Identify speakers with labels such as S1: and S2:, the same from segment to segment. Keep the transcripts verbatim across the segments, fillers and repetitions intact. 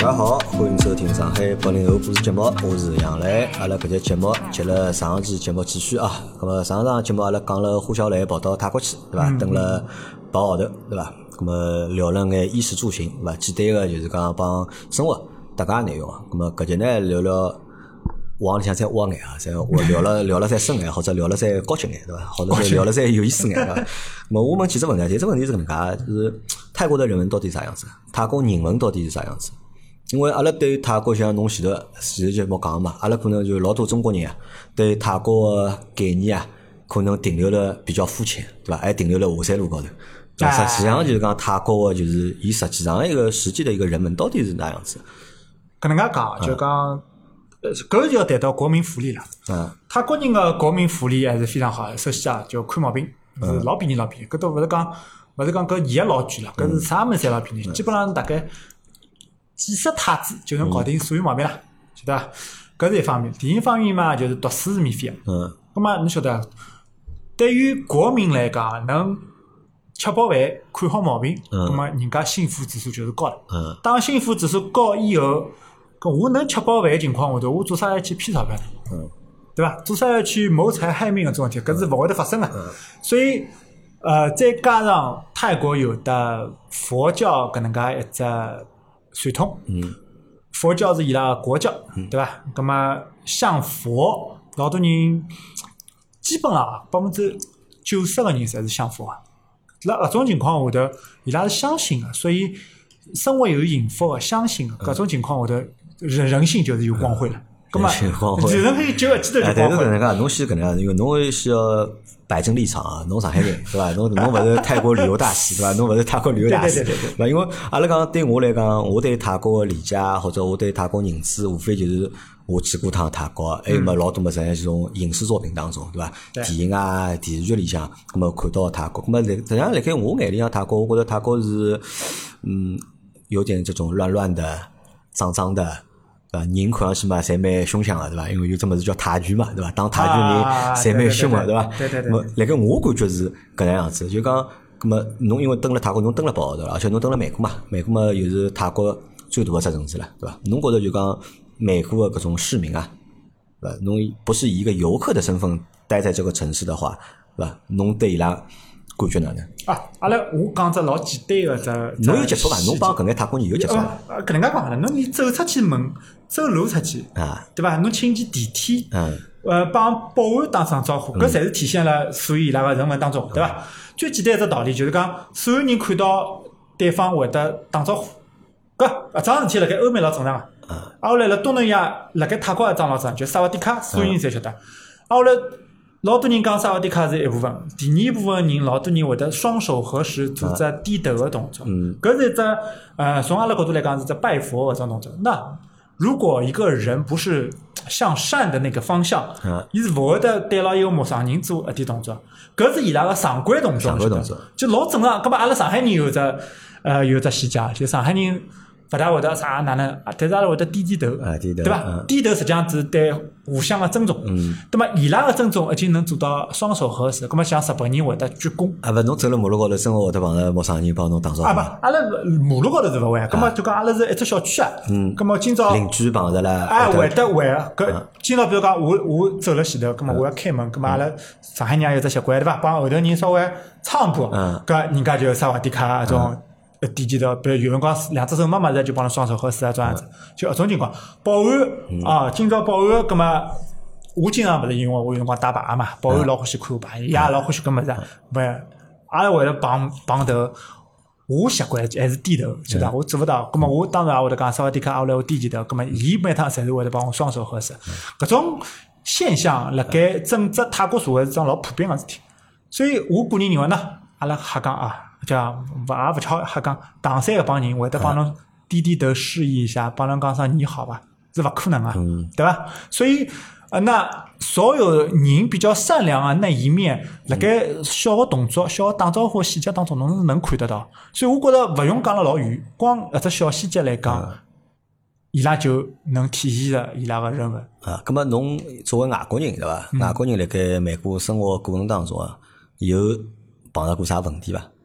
S1: 家好，欢迎收听上海八零后故事节目，我是杨磊。阿拉搿节节目接了上期节目继续啊。咁么上场节目阿拉讲了胡小雷跑到泰国去，对伐？等了八个号头，对伐？咁么聊了眼衣食住行，对伐？简单个就是讲帮生活搭界内容啊。咁么搿节呢聊聊。往里向再挖眼啊，再我聊了聊了再深眼，或者聊了再高级眼，对吧？或者聊了再有意思眼，对吧？那么我问几只问题，第一只问题是搿能介，就是泰国的人文到底啥样子？泰国人文到底是啥样子？因为阿拉对泰国像侬前头前头就冇讲嘛，阿拉可能就老多中国人啊，对泰国的概念啊，可能停留了比较肤浅，对吧？还停留了华山路高头。实际上就是讲泰国的就是伊实际上一个实际的一个人文到底是哪样子？
S2: 搿能介讲，就讲。呃，搿就要谈到国民福利了。嗯，泰国人的国民福利还是非常好的。首先啊，就看毛病是老便宜老便宜，搿都勿是讲勿是讲搿医药老贵了，搿是啥物事侪老便宜，基本上大概几十泰铢就能搞定所有毛病了，晓得伐？搿是一方面。第二方面嘛，就是读书是免费的。嗯。葛末侬晓得，对于国民来讲，能吃饱饭、看好毛病，葛末人家幸福指数就是高了。嗯。当幸福指数高以后。我能吃饱饭的情况下头，我做啥要去骗钞票呢？嗯，对吧？做啥要去谋财害命的这种事体，搿是勿会得发生的。嗯，所以，呃，再加上泰国有的佛教搿能介一只传统，嗯，佛教是伊拉国教，嗯、对吧？葛么向佛，老多人基本上百分之九十个人侪是向佛啊。辣搿种情况下头，伊拉是相信的，所以生活有幸福的，相信的搿种情况下头。人人性就是有光辉了，咁嘛，人可以久而记得就光辉。但是搿能介，侬先搿能介，因为侬需要摆正立场啊，侬上海人对伐？侬侬勿是泰国旅游大使对伐？侬勿是泰国旅游大使对伐？因为阿拉讲对我来讲，我对泰国的理解或者我对泰国认知，无非就是我去过趟泰国，还有么老多么在这种影视作品当中对伐？电影啊、电视剧里向，咁么看到泰国，咁么实际上辣盖我眼里向泰国，我觉得泰国是嗯有点这种乱乱的、脏脏的。对伐？人看上去嘛，侪蛮凶相个，对伐？因为有这么子叫泰拳嘛，对伐？打泰拳人侪蛮凶个，对伐？ 对对对。
S1: 那么，辣盖我感觉是搿能样子，就讲，葛么侬因为蹲辣泰国，侬蹲了八个号头了，而且侬蹲辣曼谷嘛，曼谷嘛又是泰国最大个只城市了，对伐？侬觉着就讲曼谷个搿种市民啊，对伐？侬不是以一个游客的身份待在这个城市的话，对伐？侬对伊拉感觉哪能？
S2: 啊，阿拉我讲只老简单个只，
S1: 侬有接触伐？侬帮搿眼泰国人有接触伐？
S2: 啊，搿能介讲啦，侬连走出去门，走路出去，啊，对伐？侬乘骑电梯，嗯，呃，帮保安打声招呼，搿侪是体现了属于伊拉个人文当中，对伐？最简单一只道理就是讲，所有人看到对方会得打招呼，搿啊桩事体辣盖欧美老正常个，啊，后来辣东南亚辣盖泰国也桩老正常，就萨瓦迪卡，所有人侪晓得，啊，后来。老多人讲萨瓦迪卡是一部分，第二部分人老多人会得双手合十做只低头的动作，搿是一只呃从阿拉角度来讲是只拜佛的种动作。那如果一个人不是向善的那个方向，伊是勿会得对牢一个陌生人做一点动作，搿是伊拉个常规动作，常规动作就老正常。搿么阿拉上海人有只呃有只细节，就上海人。勿大会得啥哪能，但是阿拉会得低低头，啊、低头对伐？嗯、低头实际上是对互相的尊重。嗯，那么伊拉个尊重已经能做到双手合十。咁么像日本人会得鞠躬。
S1: 啊，勿侬走了马路高头，真个会得碰着陌生人帮侬打招呼。
S2: 啊不，阿拉马路高头是勿会，咁么就讲阿拉是一只小区啊。嗯。咁么今朝
S1: 邻居碰着了。
S2: 哎，会得会个。搿今朝比如讲，我我走了前头，咁么我要开门，咁么阿拉上海人也有只习惯对伐？帮后头人稍微唱一步，搿人家就萨瓦迪卡种。低低头，比如有辰光两只手慢慢的就帮侬双手合十啊，这样子，就搿种情况。保安、嗯、啊，今朝保安，葛么我经常勿是因为我有辰光打牌嘛，保安老欢喜看牌，伊也老欢喜搿物事，勿，阿拉为了碰碰头，我习惯还是低头，晓得伐？我做勿到，葛么我当然也会得讲萨瓦迪卡，后来我低低头，葛么伊每趟侪是会得帮我双手合十，搿种现象辣盖整只泰国社会是桩老普遍个事体，所以我个人认为呢，阿拉瞎讲啊。叫勿也勿巧瞎讲，唐山搿帮人会得帮侬低低头示意一下，帮侬讲声你好吧，是勿可能啊，嗯、对伐？所以呃，那所有人比较善良啊那一面，辣盖小个动作、小个打招呼细节当中，侬是能看得到。所以我觉着勿用讲了老远，光搿只小细节来讲，伊拉就能体现着伊拉个人文。
S1: 啊，葛末侬作为外国人对伐？嗯、外国人辣盖美国生活过程当中啊，有碰到过啥问题伐？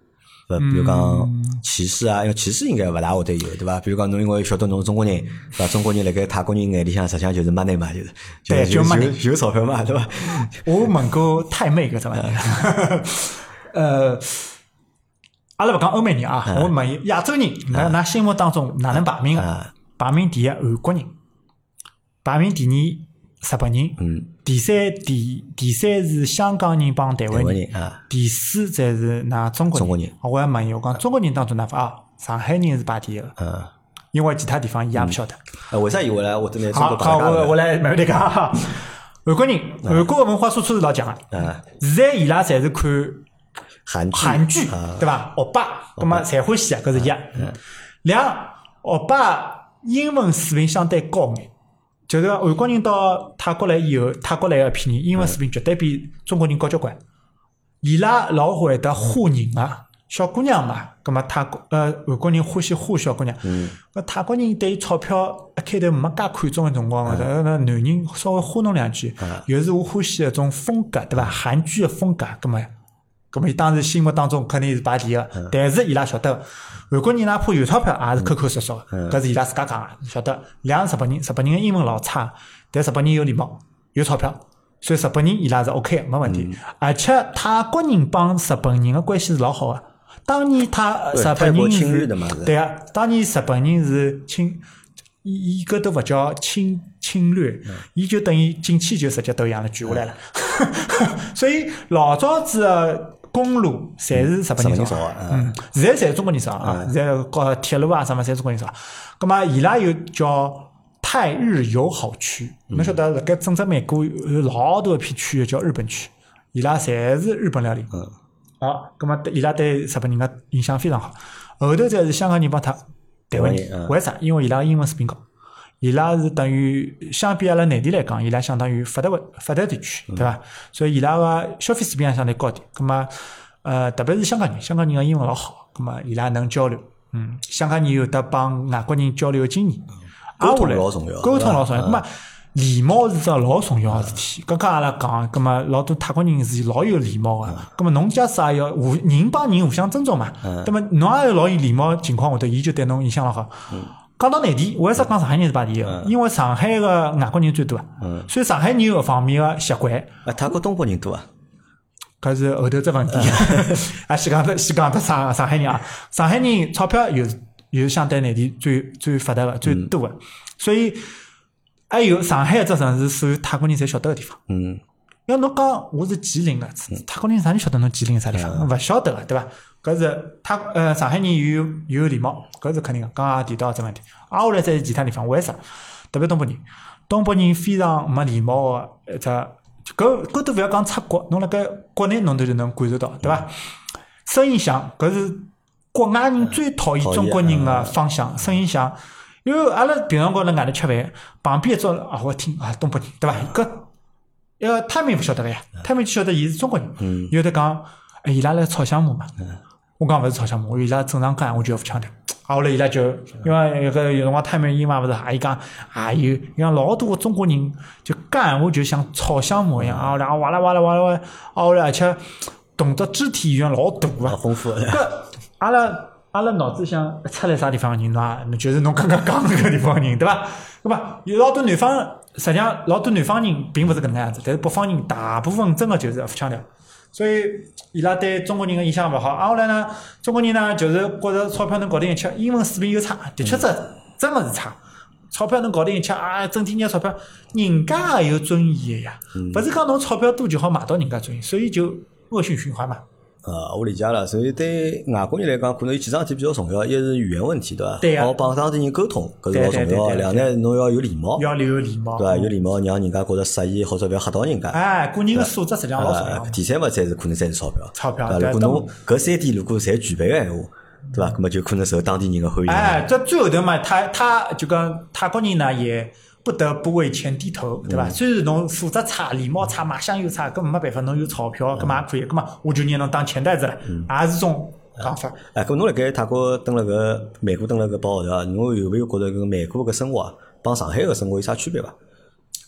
S1: 呃，比如讲歧视啊，因为歧视应该勿大会得有，对伐？比如讲侬因为晓得侬中国人，对伐？中国人辣盖泰国人眼里向实际上就是 money 嘛，就是，
S2: 对，
S1: 就
S2: 就
S1: 有有钞票嘛，对伐？
S2: 我问过泰妹搿只问题，呃，阿拉勿讲欧美人啊，我问亚洲人，㑚㑚心目当中哪能排名个？排名第一韩国人，排名第二日本人，嗯，第三第第三是香港人帮台湾人，啊，第四才是㑚中国人。中国人，我要问伊，我讲中国人当中哪法啊？上海人是排第一个，嗯，因为其他地方伊也勿晓得。
S1: 呃，为啥伊会来我真的中国排
S2: 好，好，我我来慢慢地讲哈。韩国人，韩国个文化输出是老强个，嗯，现在伊拉侪是看
S1: 韩剧，
S2: 韩剧对伐？欧巴，葛末侪欢喜啊，搿是一。两，欧巴英文水平相对高眼。就是韩国人到泰国来以后，泰国来个批人英文水平绝对比中国人高交关。伊拉老会得唬人啊，小姑娘嘛，葛末泰国呃韩国人欢喜唬小姑娘。嗯。搿泰国人对于钞票一开头没介看重个辰光，那那男人稍微唬侬两句，又是我欢喜一种风格，对伐？韩剧个风格，葛末葛末伊当时心目当中肯定是排第一个。但是伊拉晓得。韩国人哪怕有钞票也是抠抠缩缩的，搿是伊拉自家讲个，晓得。两个日本人，日本人个英文老差，但日本人有礼貌，有钞票，所以日本人伊拉是 OK 没问题。而且泰国人帮日本人个关系是老好个。当年他日本人是，对啊，当年日本人是侵，伊伊搿都勿叫侵侵略，伊就等于进去就直接都一样了，举下来了。所以老早子个公路侪是日本人造的，嗯，现在侪中国人造啊，现在搞铁路啊什么侪中国人造。葛末伊拉有叫泰日友好区，侬晓得辣盖整只美国有老大一片区域叫日本区，伊拉侪是日本料理。嗯，好，葛末伊拉对日本人个印象非常好。后头才是香港人帮他台湾人，为啥？因为伊拉英文水平高，伊拉是等于相比阿拉内地来讲，伊拉相当于发达发达地区，对伐？所以伊拉个消费水平也相对高点。葛末呃，特别是香港人，香港人个英文老好，葛末伊拉能交流。嗯，香港人有得帮外国人交流个经验。
S1: 沟通老重要，
S2: 沟通老重要。葛末礼貌是只老重要个事体。刚刚阿拉讲，葛末老多泰国人是老有礼貌个。葛末侬假使也要互人帮人互相尊重嘛。那么侬也有老有礼貌情况下头，伊就对侬影响老好。讲到内地，为啥讲上海人是排第一个？因为上海个外国人最多啊，所以上海人搿方面个习惯。
S1: 啊，泰国东北人多啊。
S2: 搿是后头只问题。啊，先讲得先讲得上上海人啊，上海人钞票又又相对内地最最发达个、最多个，所以还有上海这城市属于泰国人侪晓得个地方。嗯。要侬讲我是吉林个，泰国人啥人晓得侬吉林啥地方？勿晓得个，对伐？搿是他呃上海人有有礼貌，搿是肯定个。刚刚提到这问题，挨下来再是其他地方，为啥？特别东北人，东北人非常没礼貌个一只，搿搿都勿要讲出国，侬辣盖国内侬都就能感受到，对伐？声音响，搿是国外人最讨厌中国人个方向，声音响。因为阿拉平常高辣外头吃饭，旁边一桌啊，我听啊东北人，对伐？搿呃他们勿晓得个呀，他们就晓得伊是中国人，有的讲哎伊拉来炒项目嘛。我讲勿是炒项目，我伊拉正常讲我就要强调。啊，后来伊拉就因为有个有辰光泰美英嘛，勿是啊，伊讲啊有，伊讲老多个中国人就讲我就像炒项目一样啊，然后哇啦哇啦哇啦哇啦，啊后来而且动作肢体语言老大啊，
S1: 丰富。
S2: 搿阿拉阿拉脑子想出来啥地方个人喏，就是侬刚刚讲搿个地方个人，对伐？对伐？有老多南方，实际上老多南方人并勿是搿能样子，但是北方人大部分真个就是勿强调。所以伊拉对中国人个印象勿好，啊后来呢，中国人呢就是觉着钞票能搞定一切，英文水平又差，的确这真个是差，钞票能搞定一切啊，整天拿钞票，人家也有尊严个呀，勿是讲侬钞票多就好买到人家尊严，所以就恶性循环嘛。
S1: 呃，我理解了。所以对外国人来讲，可能有几桩事体比较重要，一是语言问题，对伐？
S2: 对呀。
S1: 好帮当地人沟通，搿是老重要。两呢，侬要有礼貌，
S2: 要有礼貌，
S1: 对伐？有礼貌，让人家觉着适意，或者勿要吓到人家。
S2: 哎，个人个素质实际上老重要。
S1: 第三嘛，才是可能才是钞票。
S2: 钞票。
S1: 如果侬搿三点如果侪具备个闲话，对伐？搿么就可能受当地人个欢迎。
S2: 哎，这最后头嘛，他他就讲泰国人呢也不得不为钱低头，对伐？虽然侬素质差、礼貌差、卖相又差，搿没办法，侬有钞票，搿么也可以，搿么我就拿侬当钱袋子了，也是种讲法。
S1: 哎，搿侬辣盖泰国蹲辣搿美国蹲辣搿八号头啊，侬有没有觉着搿美国搿生活啊，帮上海个生活有啥区别伐？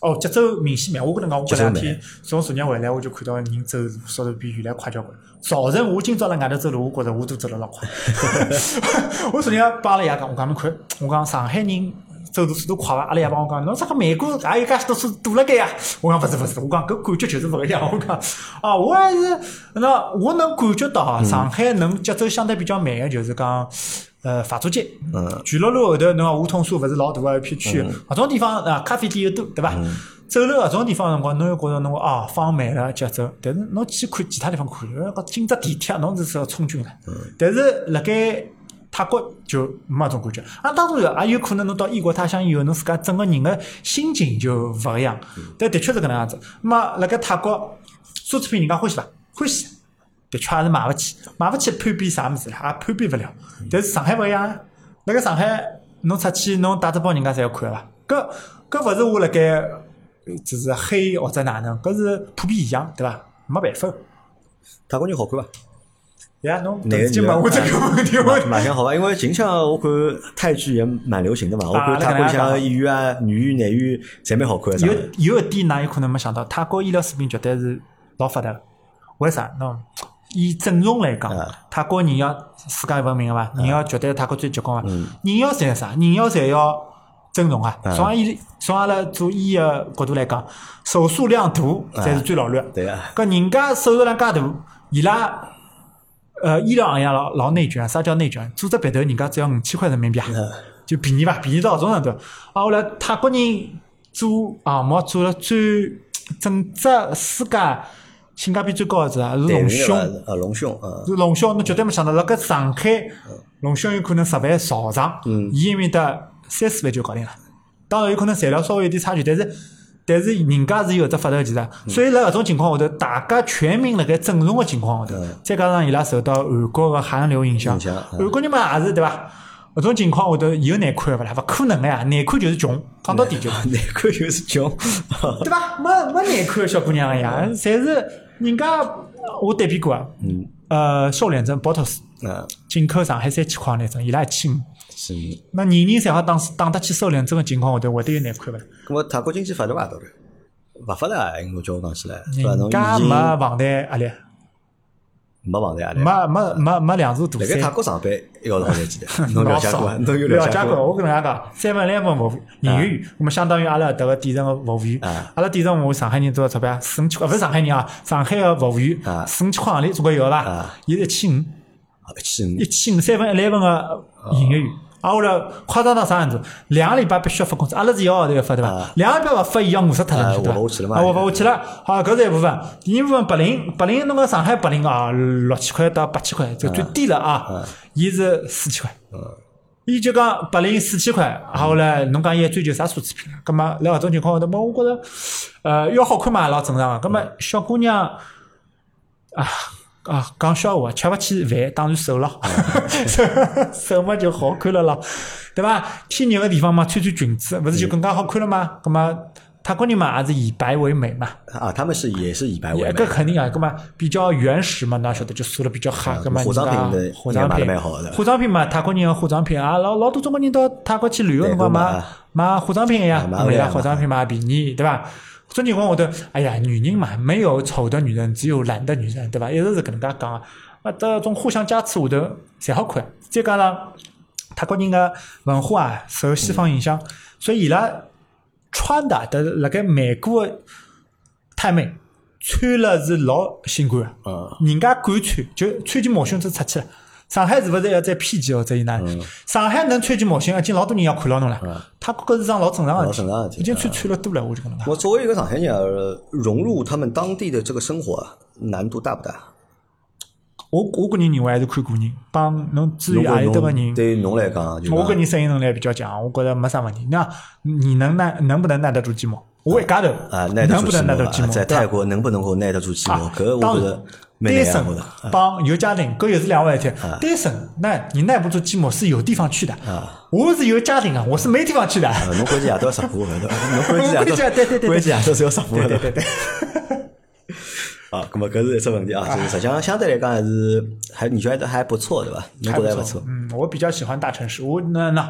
S2: 哦，节奏明显慢。我跟侬讲，我搿两天从昨日回来，我就看到人走路速度比原来快交关。早晨我今朝辣外头走路，我觉着我都走了老快。我昨日帮阿拉爷讲，我讲侬看，我讲上海人走路速度快伐？阿拉爷帮我讲，侬这个美国也有介许多速度辣盖呀？我讲勿是勿是，我讲搿感觉就是勿一样。我讲啊，我还是那我能感觉到哈，上海能节奏相对比较慢个，就是讲。呃，法租界，嗯，巨鹿路后头，侬讲梧桐树勿是老大个一片区，搿种地方啊，咖啡店又多，对伐？走路搿种地方辰光，侬又觉着侬啊放慢了节奏，但是侬去看其他地方看，搿进只地铁，侬是要冲军了。但是辣盖泰国就没搿种感觉。啊，当然也有可能侬到异国他乡以后，侬自家整个人个心情就勿一样。但的确是搿能样子。那么辣盖泰国，奢侈品人家欢喜伐？欢喜。的确也是买勿起，买勿起攀比啥物事，也攀比勿了。但是上海勿一样，辣盖上海侬出去侬带只包人家侪要看伐？搿搿勿是我辣盖就是黑或者哪能，搿是普遍现象，对伐？没办法。
S1: 泰国人好看伐？
S2: 呀，侬突然间问我这个问题，我
S1: 蛮想好伐？因为近腔我看泰剧也蛮流行的嘛，我看泰国像演员啊、女演、男演侪蛮好看的。
S2: 有有一点㑚有可能没想到，泰国医疗水平绝对是老发达的。为啥？喏。以整容来讲，泰国人要世界闻名个伐？人要绝对泰国最结棍个。人要侪啥？人要侪要整容啊！从阿医从阿拉做医个角度来讲，手术量大才是最老卵。
S1: 对啊。
S2: 搿人家手术量介大，伊拉呃医疗行业老老内卷，啥叫内卷？做只鼻头人家只要五千块人民币啊，就便宜伐？便宜到搿种程度。啊，后来泰国人做项目做了最整只世界。性价比最高的是啊，是隆胸，
S1: 呃，隆胸，嗯，
S2: 是隆胸，侬绝对没想到，辣盖上海，隆胸有可能十万上场，嗯，伊埃面搭三四万就搞定了。当然有可能材料稍微有点差距，但是但是人家是有只发达技术，所以辣搿种情况下头，大家全民辣盖整容的情况下头，再加上伊拉受到韩国个韩流影响，韩国人嘛也是对伐？搿种情况下头有难看勿啦？勿可能个呀，难看就是穷，讲到底就
S1: 难看就是穷，
S2: 对伐？没没难看个小姑娘个呀，侪是。人家我对比过啊，嗯，呃，瘦脸针 Botox， 嗯，进口上海三千块那种，伊拉一千五，
S1: 是。
S2: 那人人侪好打打得起瘦脸针个情况下头，会得有难看勿啦？
S1: 搿么泰国经济发达伐？到底勿发达，侬叫我讲起来，
S2: 人家没房贷压力，
S1: 没房贷压力，
S2: 没没没没两座大山。
S1: 辣盖泰国上班一个号头几钿？侬了解过？侬有
S2: 了
S1: 解过？
S2: 我跟大家讲，三万两份服务营业员，我们相当于阿拉迭个底层个服务员。阿拉底层服务上海人多少钞票？四五千块，勿是上海人啊，上海个服务员四五千块行钿总归有伐？伊是一千五，
S1: 一千五，
S2: 一千五三分一两份个营业员。啊，我来夸张到啥样子？两个礼拜必须要发工资，阿拉是一个号头要发对伐？两个礼拜勿发，伊要饿死脱了，对伐？
S1: 活勿下去了嘛？
S2: 啊，活勿下去了。好，搿是一部分。第二部分，白领，白领，侬个上海白领啊，六千块到八千块，就最低了啊。伊是四千块。伊就讲白领四千块，啊，后来侬讲伊追求啥奢侈品？葛末辣搿种情况下头，么我觉着，呃，要好看嘛，老正常个。葛末小姑娘啊。啊，讲笑话，吃勿起饭当然瘦咯，瘦嘛就好看了咯，对伐？天热个地方嘛，穿穿裙子，勿是就更加好看了吗？咁嘛，泰国人嘛也是以白为美嘛。
S1: 啊，他们是也是以白为美。
S2: 搿肯定啊，咁嘛比较原始嘛，哪晓得就梳了比较黑，咁嘛
S1: 化妆品的
S2: 化妆品
S1: 蛮好的。
S2: 化妆品嘛，泰国人个化妆品啊，老老多中国人到泰国去旅游辰光买买化妆品呀，伊拉化妆品嘛便宜，对伐？这种情况下头，哎呀，女人嘛，没有丑的女人，只有懒的女人，对伐？一直是搿能介讲个。啊，这种互相加持下头，侪好看。再加上泰国人个文化啊，受西方影响，所以伊拉穿的，但是辣盖美国太妹穿了是老性感个。嗯。人家敢穿，就穿件毛胸就出去了。上海是勿是要再偏激或者伊哪？上海能穿件毛巾，已经老多人要看牢侬了。泰国搿是桩老正常个事体，已经穿穿了多了，我就跟侬讲。
S1: 我作为一个上海人，融入他们当地的这个生活难度大不大？
S2: 我我个人认为还是看个人，帮侬至于何里搭个人，
S1: 对侬来讲，
S2: 我个人适应能力比较强，我觉着没啥问题。那你能耐能不能耐得住寂寞？我一家头
S1: 啊，耐得住
S2: 寂寞。
S1: 在泰国能不能够耐得住寂寞？搿我觉着。
S2: 单身帮有家庭，搿又是两回事体。单身，那你耐不住寂寞是有地方去的。我是有家庭啊，我是没地方去的。
S1: 侬关键夜到直播，侬关键夜到，
S2: 对对对，
S1: 关键夜到是要直播的。
S2: 对对对。
S1: 啊，咁么搿是一只问题啊，就是实际上相对来讲还是还你觉得还不错对吧？你觉得还不错。
S2: 嗯，我比较喜欢大城市，我那那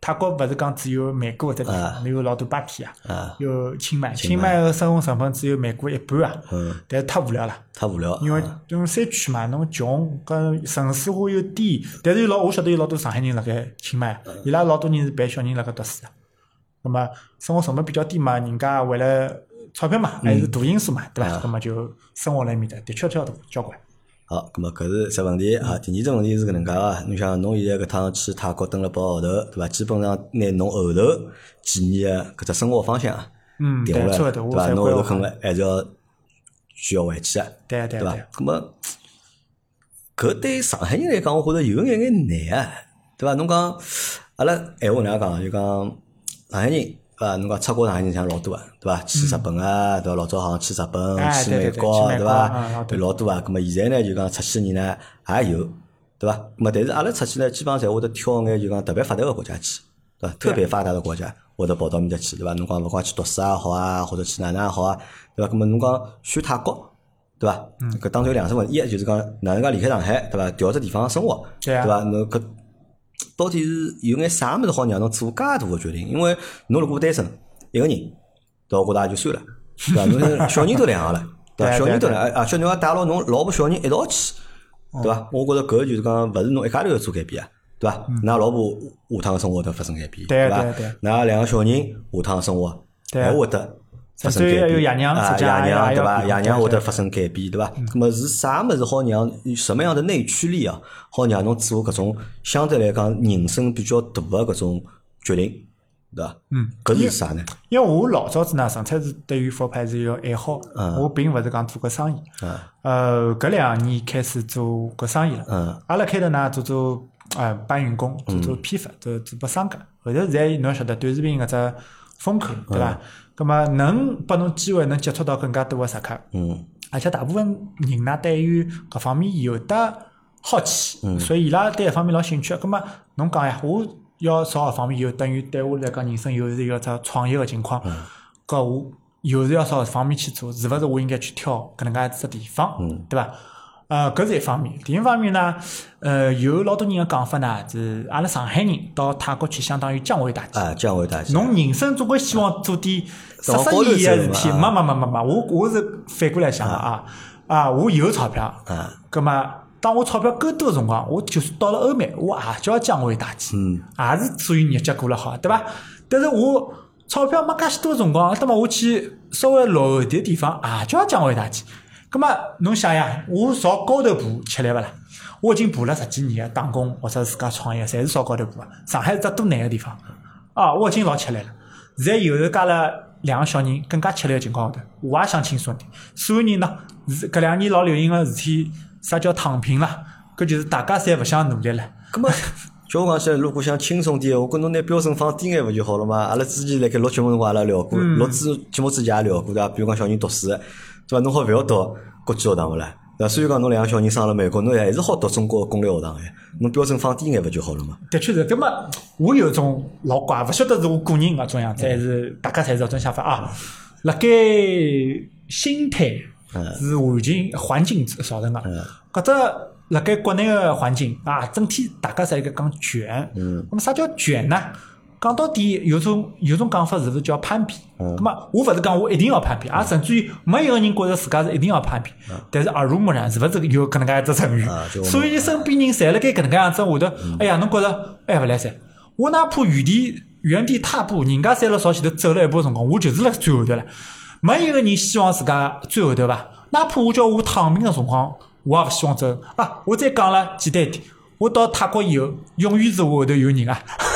S2: 泰国勿是讲只有曼谷搿只地方，有老多芭提
S1: 啊，
S2: 有清迈，清迈个生活成本只有曼谷一半啊，但是太无聊了，
S1: 太无聊，
S2: 因为因为山区嘛，侬穷，跟城市化又低，但是有老我晓得有老多上海人辣盖清迈，伊拉老多人是陪小人辣盖读书啊，那么生活成本比较低嘛，人家为了钞票嘛，还是大因素嘛，对伐？那么就生活辣埃面搭，的确跳大交关。
S1: 好，咁么搿是只问题啊。第二只问题是搿能介个，侬想侬现在搿趟去泰国蹲了八个号头，对伐？基本上拿侬后头几年个搿只生活方向
S2: 嗯，
S1: 定下来，
S2: 对
S1: 伐？侬后头可能还是要需要回去个，
S2: 对对
S1: 伐？咁么搿对上海人来讲，我觉着有眼眼难啊，对伐？侬讲阿拉闲话哪能讲？就讲上海人。啊，侬讲出国上海人像老多啊，对伐？去日本啊，对伐？老早好像去日本、去美国，对伐？对老多啊。咁么现在呢，就讲出去个人呢也有，对伐？咁么但是阿拉出去呢，基本上侪会得挑眼就讲特别发达个国家去，对伐？特别发达个国家会得跑到面搭去，对伐？侬讲勿管去读书也好啊，或者去哪能也好啊，对伐？咁么侬讲选泰国，对伐？搿当中有两只问题，一就是讲哪能介离开上海，对伐？调只地方生活，对伐？侬搿到底是有眼啥物事好让侬做介大个决定？因为侬如果单身一个人，对伐？我觉着也就算了，对伐？侬小人都两个了，对伐？小人都两个，而且侬要带牢侬老婆小人一道去，对伐？我觉着搿就是讲勿是侬一家头要做改变啊，对伐？㑚老婆下趟生活会发生改变，对伐？㑚两个小人下趟生活还会得发生改变，
S2: 爷娘
S1: 啊，爷娘对伐？爷娘会得发生改变，对伐？那么是啥物事好让什么样的内驱力啊，好让侬做搿种相对来讲人生比较大的搿种决定，对伐？嗯，搿是啥呢？
S2: 因为我老早子呢，纯粹是对于佛牌是一个爱好，我并勿是讲做个生意。呃，搿两年开始做搿生意了。嗯，阿拉开头呢做做呃搬运工，做做批发，做做拨商家。后头现在侬晓得短视频搿只风口，对伐？咁么能拨侬机会能接触到更加多个食客，嗯，而且大部分人呢对于搿方面有得好奇，嗯，所以伊拉对搿方面老兴趣。咁么侬讲呀，我要朝搿方面有，等于对我来讲人生有是一个只创业个情况，搿、嗯、我有是要朝搿方面去做，是勿是我应该去挑搿能介只地方，嗯，对伐？呃，搿是一方面。第一方面呢，呃，有老多人个讲法呢，是阿拉上海人到泰国去，相当于降维打击。
S1: 啊，降维打击。
S2: 侬人生总归希望做点实实意义个事体，没没没没没，我我是反过来想个啊啊，我有钞票，啊，葛末当我钞票够多个辰光，我就是到了欧美，我也叫降维打击，嗯，也是属于日脚过了好，对伐？但是我钞票没介许多个辰光，那么我去稍微落后点地方，也叫降维打击。咁么侬想呀，我朝高头爬吃力勿啦？我已经爬了十几年个打工或者自家创业，侪是朝高头爬。上海是只多难个地方啊，我已经老吃力了。现在有头加了两个小人，更加吃力个情况下头，我也想轻松点。所有人呢，搿两年老流行个事体，啥叫躺平啦？搿就是大家侪勿想努力了。
S1: 咁么，叫我讲起来，如果想轻松点，我跟侬拿标准放低眼勿就好了嘛？阿拉之前辣盖录节目辰光，阿拉聊过，录之节目之前也聊过对伐？比如讲小人读书。对伐？侬好勿要读国际学堂勿啦？对伐？虽然讲侬两个小人生了美国，侬还是好读中国公立学堂哎。侬标准放低眼勿就好了嘛？
S2: 的确是，搿么我有种老怪，勿晓得是我个人搿种样子，还是大家侪是搿种想法啊？辣盖心态是环境环境造成个，搿只辣盖国内个环境啊，整体大家侪在讲卷。嗯。那么啥叫卷呢？讲到底有种有种讲法是勿是叫攀比？嗯，咁么我勿是讲我一定要攀比，也甚至于没一个人觉着自家是一定要攀比，嗯、但是耳濡目染是勿是有搿能介一只成语？啊、所以身边人侪辣盖搿能介样子下头，嗯、哎呀，侬觉着哎勿来塞，我哪怕原地原地踏步，人家侪辣朝前头走了一步辰光，我就是辣最后头了。没一个人希望自家最后头伐？哪怕我叫我躺平个辰光，我也勿希望走啊！我再讲了简单一点，我到泰国以后，永远是我后头有人啊。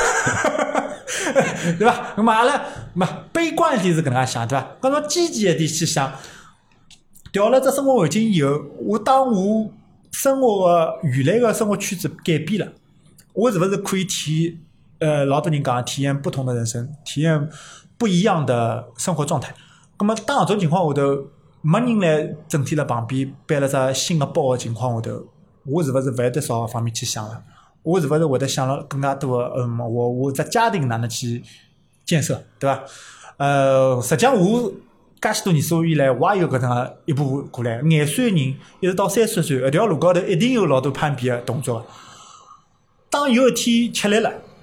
S2: 对伐？那么阿拉嘛悲观一点是搿能介想，对伐？搿种积极一点去想，调了只生活环境以后，我当我生活个原来个生活圈子改变了，我是勿是可以体验呃老多人讲体验不同的人生，体验不一样的生活状态？那么当搿种情况下头，没人来整天辣旁边背了只新个包个情况下头，我是勿是勿会得朝搿方面去想了？我是勿是会得想了更加多的，嗯，我我只家庭哪能去建设，对伐？呃，实际上我介许多年数以来，我也有搿能一步过来。廿岁的人一直到三十岁，搿条路高头一定有老多攀比的动作。当有一天吃力了，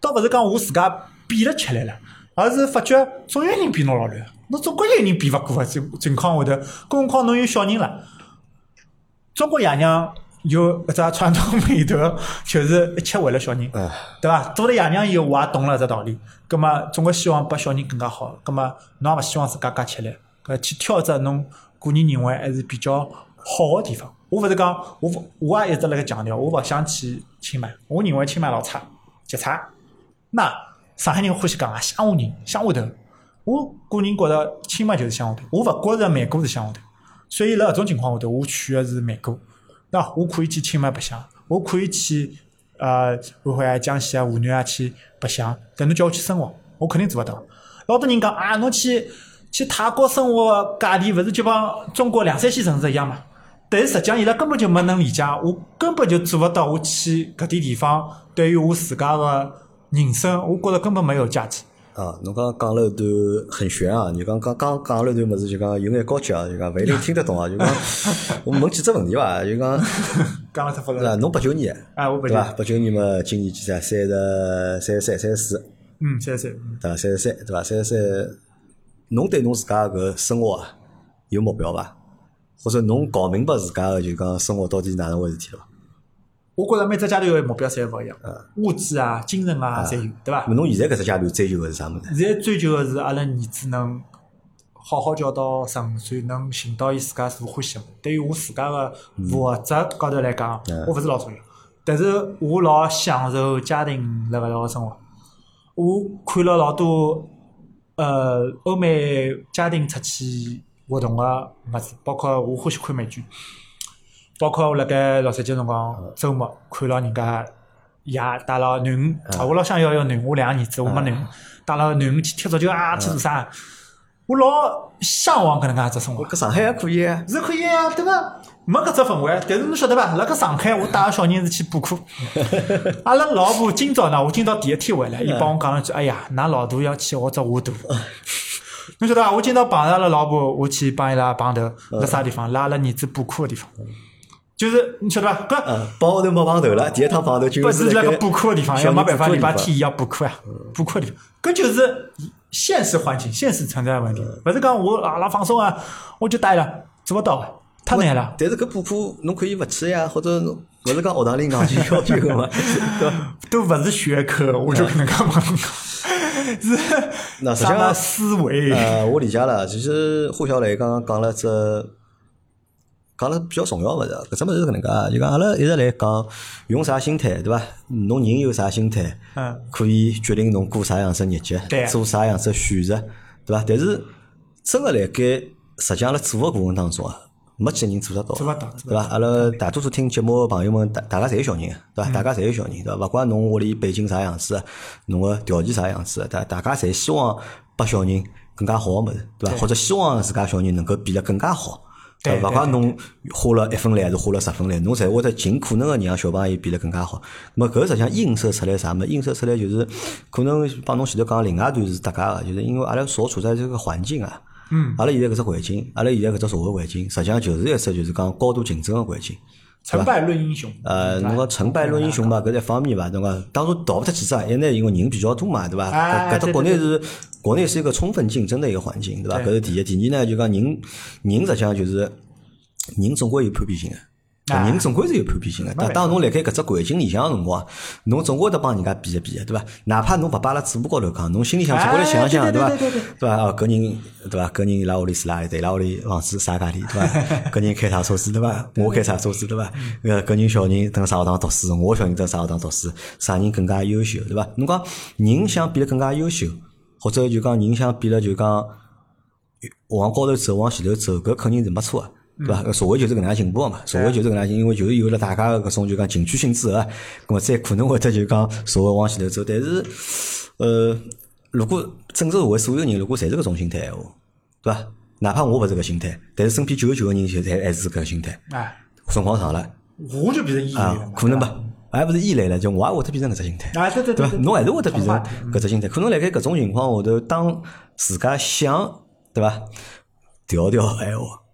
S2: 倒勿是讲我自家变了吃力了，而是发觉总有人比侬老卵，侬总归有人比勿过个情情况下头，更何况侬有小人了。中国爷娘有搿只传统美德，就是一切为了小人，对伐？做了爷娘以后，我也懂了搿只道理。葛末总归希望拨小人更加好，葛末侬也勿希望自家介吃力，搿去挑一只侬个人认为还是比较好个地方。我勿是讲，我我也一直辣盖强调，我勿想去清迈，我认为清迈老差，极差。那上海人欢喜讲啊，乡下人，乡下头。我个人觉着清迈就是乡下头，我勿觉着曼谷是乡下头。所以辣搿种情况下头，我选个是曼谷。那我可以去清迈白相，我可以去呃安徽啊、江西啊、湖南啊去白相，但侬叫我去生活，我肯定做勿到。老多人讲啊，侬去去泰国生活价钿勿是就帮中国两三线城市一样嘛？但是实际上伊拉根本就没能理解，我根本就做勿到。我去搿点地方，对于我自家个人生，我觉着根本没有价值。
S1: 啊，侬刚讲了一段很玄啊！你刚刚刚讲了一段物事，就讲有眼高级啊，就讲勿一定听得懂啊。就讲我问几只问题伐？就讲
S2: 讲了太复杂
S1: 了。侬八九年，
S2: 啊，我八九，
S1: 对伐？八九年嘛，今年几岁？三十、三十三、三十四。
S2: 嗯，三十三，
S1: 对伐？三十三，对伐？三十三，侬对侬自家搿生活啊有目标伐？或者侬搞明白自家个就讲生活到底哪能回事体了伐？
S2: 我觉着每只阶段个目标侪勿一样，物质啊、精神啊侪有，对伐？
S1: 侬现在搿只阶段追求个是啥物事？
S2: 现在追求个是阿拉儿子能好好教到十五岁，能寻到伊自家所欢喜个。对于我自家个物质高头来讲，我勿是老重要，但是我老享受家庭辣搿搭个生活。我看了老多呃欧美家庭出去活动个物事，包括我欢喜看美剧。包括我辣盖老三节辰光，周末看牢人家爷带牢囡恩，啊，我老想要要囡恩，我两个儿子，我没囡恩，带牢囡恩去踢足球啊，去做啥？我老向往搿能介一只生活。
S1: 搿上海也可以啊，
S2: 是可以啊，对伐？没搿只氛围，但是侬晓得伐？辣盖上海，我带个小人是去补课。阿拉老婆今朝呢，我今朝第一天回来，伊帮我讲了句：“哎呀，㑚老大要去学只画图。”侬晓得伐？我今朝碰着阿拉老婆，我去帮伊拉碰头，辣啥地方？辣阿拉儿子补课个地方。就是你晓得伐？搿
S1: 嗯，帮号头没碰头了，第一趟碰头就
S2: 不是那个补课的地方，要没办法，礼拜天要补课呀，补课的地方，搿就是现实环境、现实存在的问题。勿是讲我阿拉放松啊，我就带了，做勿到，太难了。
S1: 但是搿补课侬可以勿去呀，或者勿是讲学堂里硬性要求个嘛，对伐？
S2: 都勿是学科，我就可能讲帮侬讲，是
S1: 那实际上
S2: 思维。
S1: 呃，我理解了。其实胡小雷刚刚讲了只。讲了比较重要物事，搿只物事是搿能介，就讲阿拉一直来讲用啥心态，对伐？侬人有啥心态，
S2: 嗯，
S1: 可以决定侬过啥样子日脚，做啥样子选择，对伐？但是真个辣盖实际上辣做个过程当中啊，没几个人做得到，
S2: 做勿到，
S1: 对伐？阿拉大多数听节目个朋友们，大大家侪有小人，对伐？大家侪有小人，对伐？勿管侬屋里背景啥样子，侬个条件啥样子，大大家侪希望拨小人更加好个物事，对伐？或者希望自家小人能够变得更加好。对，勿管侬花了一分力还是花了十分力，侬侪会得尽可能个让小朋友变得更加好。那么搿实际上映射出来啥么？映射出来就是可能帮侬前头讲另外一段是搭界个，就是因为阿拉所处在这个环境啊，
S2: 嗯，
S1: 阿拉现在搿只环境，阿拉现在搿只社会环境，实际上就是一只就是讲高度竞争个环境。
S2: 成败论英雄。
S1: 呃，侬讲成败论英雄嘛，搿是一方面伐，对伐？当然逃勿脱几只，一呢因为人比较多嘛，对伐？搿搿只国内是国内是一个充分竞争的一个环境，对伐？搿是第一。第二呢，就讲人人实际上就是人总归有攀比性个，人总归是有攀比性个。当当侬辣盖搿只环境里向个辰光，侬总归得帮人家比一比，对伐？哪怕侬勿摆辣嘴巴高头讲，侬心里向总归来想想，对伐？对伐？哦，搿人对伐？搿人伊拉屋里住哪里？对，伊拉屋里房子啥价钿，对伐？搿人开啥车子，对伐？我开啥车子，对伐？搿搿人小人蹲啥学堂读书，我小人蹲啥学堂读书，啥人更加优秀，对伐？侬讲人想变得更加优秀，或者就讲人想变得就讲往高头走，往前头走，搿肯定是没错个。对伐？社会就是搿能样进步个嘛，社会就是搿能样，因为就是有了大家个搿种就讲进取心之后，咾么再可能会得就讲社会往前头走。但是，呃，如果整个社会所有人如果侪是搿种心态闲话，对伐？哪怕我勿是搿心态，但是身边九十九个人就侪还是搿心态，
S2: 哎，
S1: 辰光长了，
S2: 我就变成异类了，
S1: 可能吧？还勿是异类了，就我也会得变成搿只心态，
S2: 啊，对对
S1: 对伐？侬还是会得变成搿只心态。可能辣盖搿种情况下头，当自家想对伐调调闲话。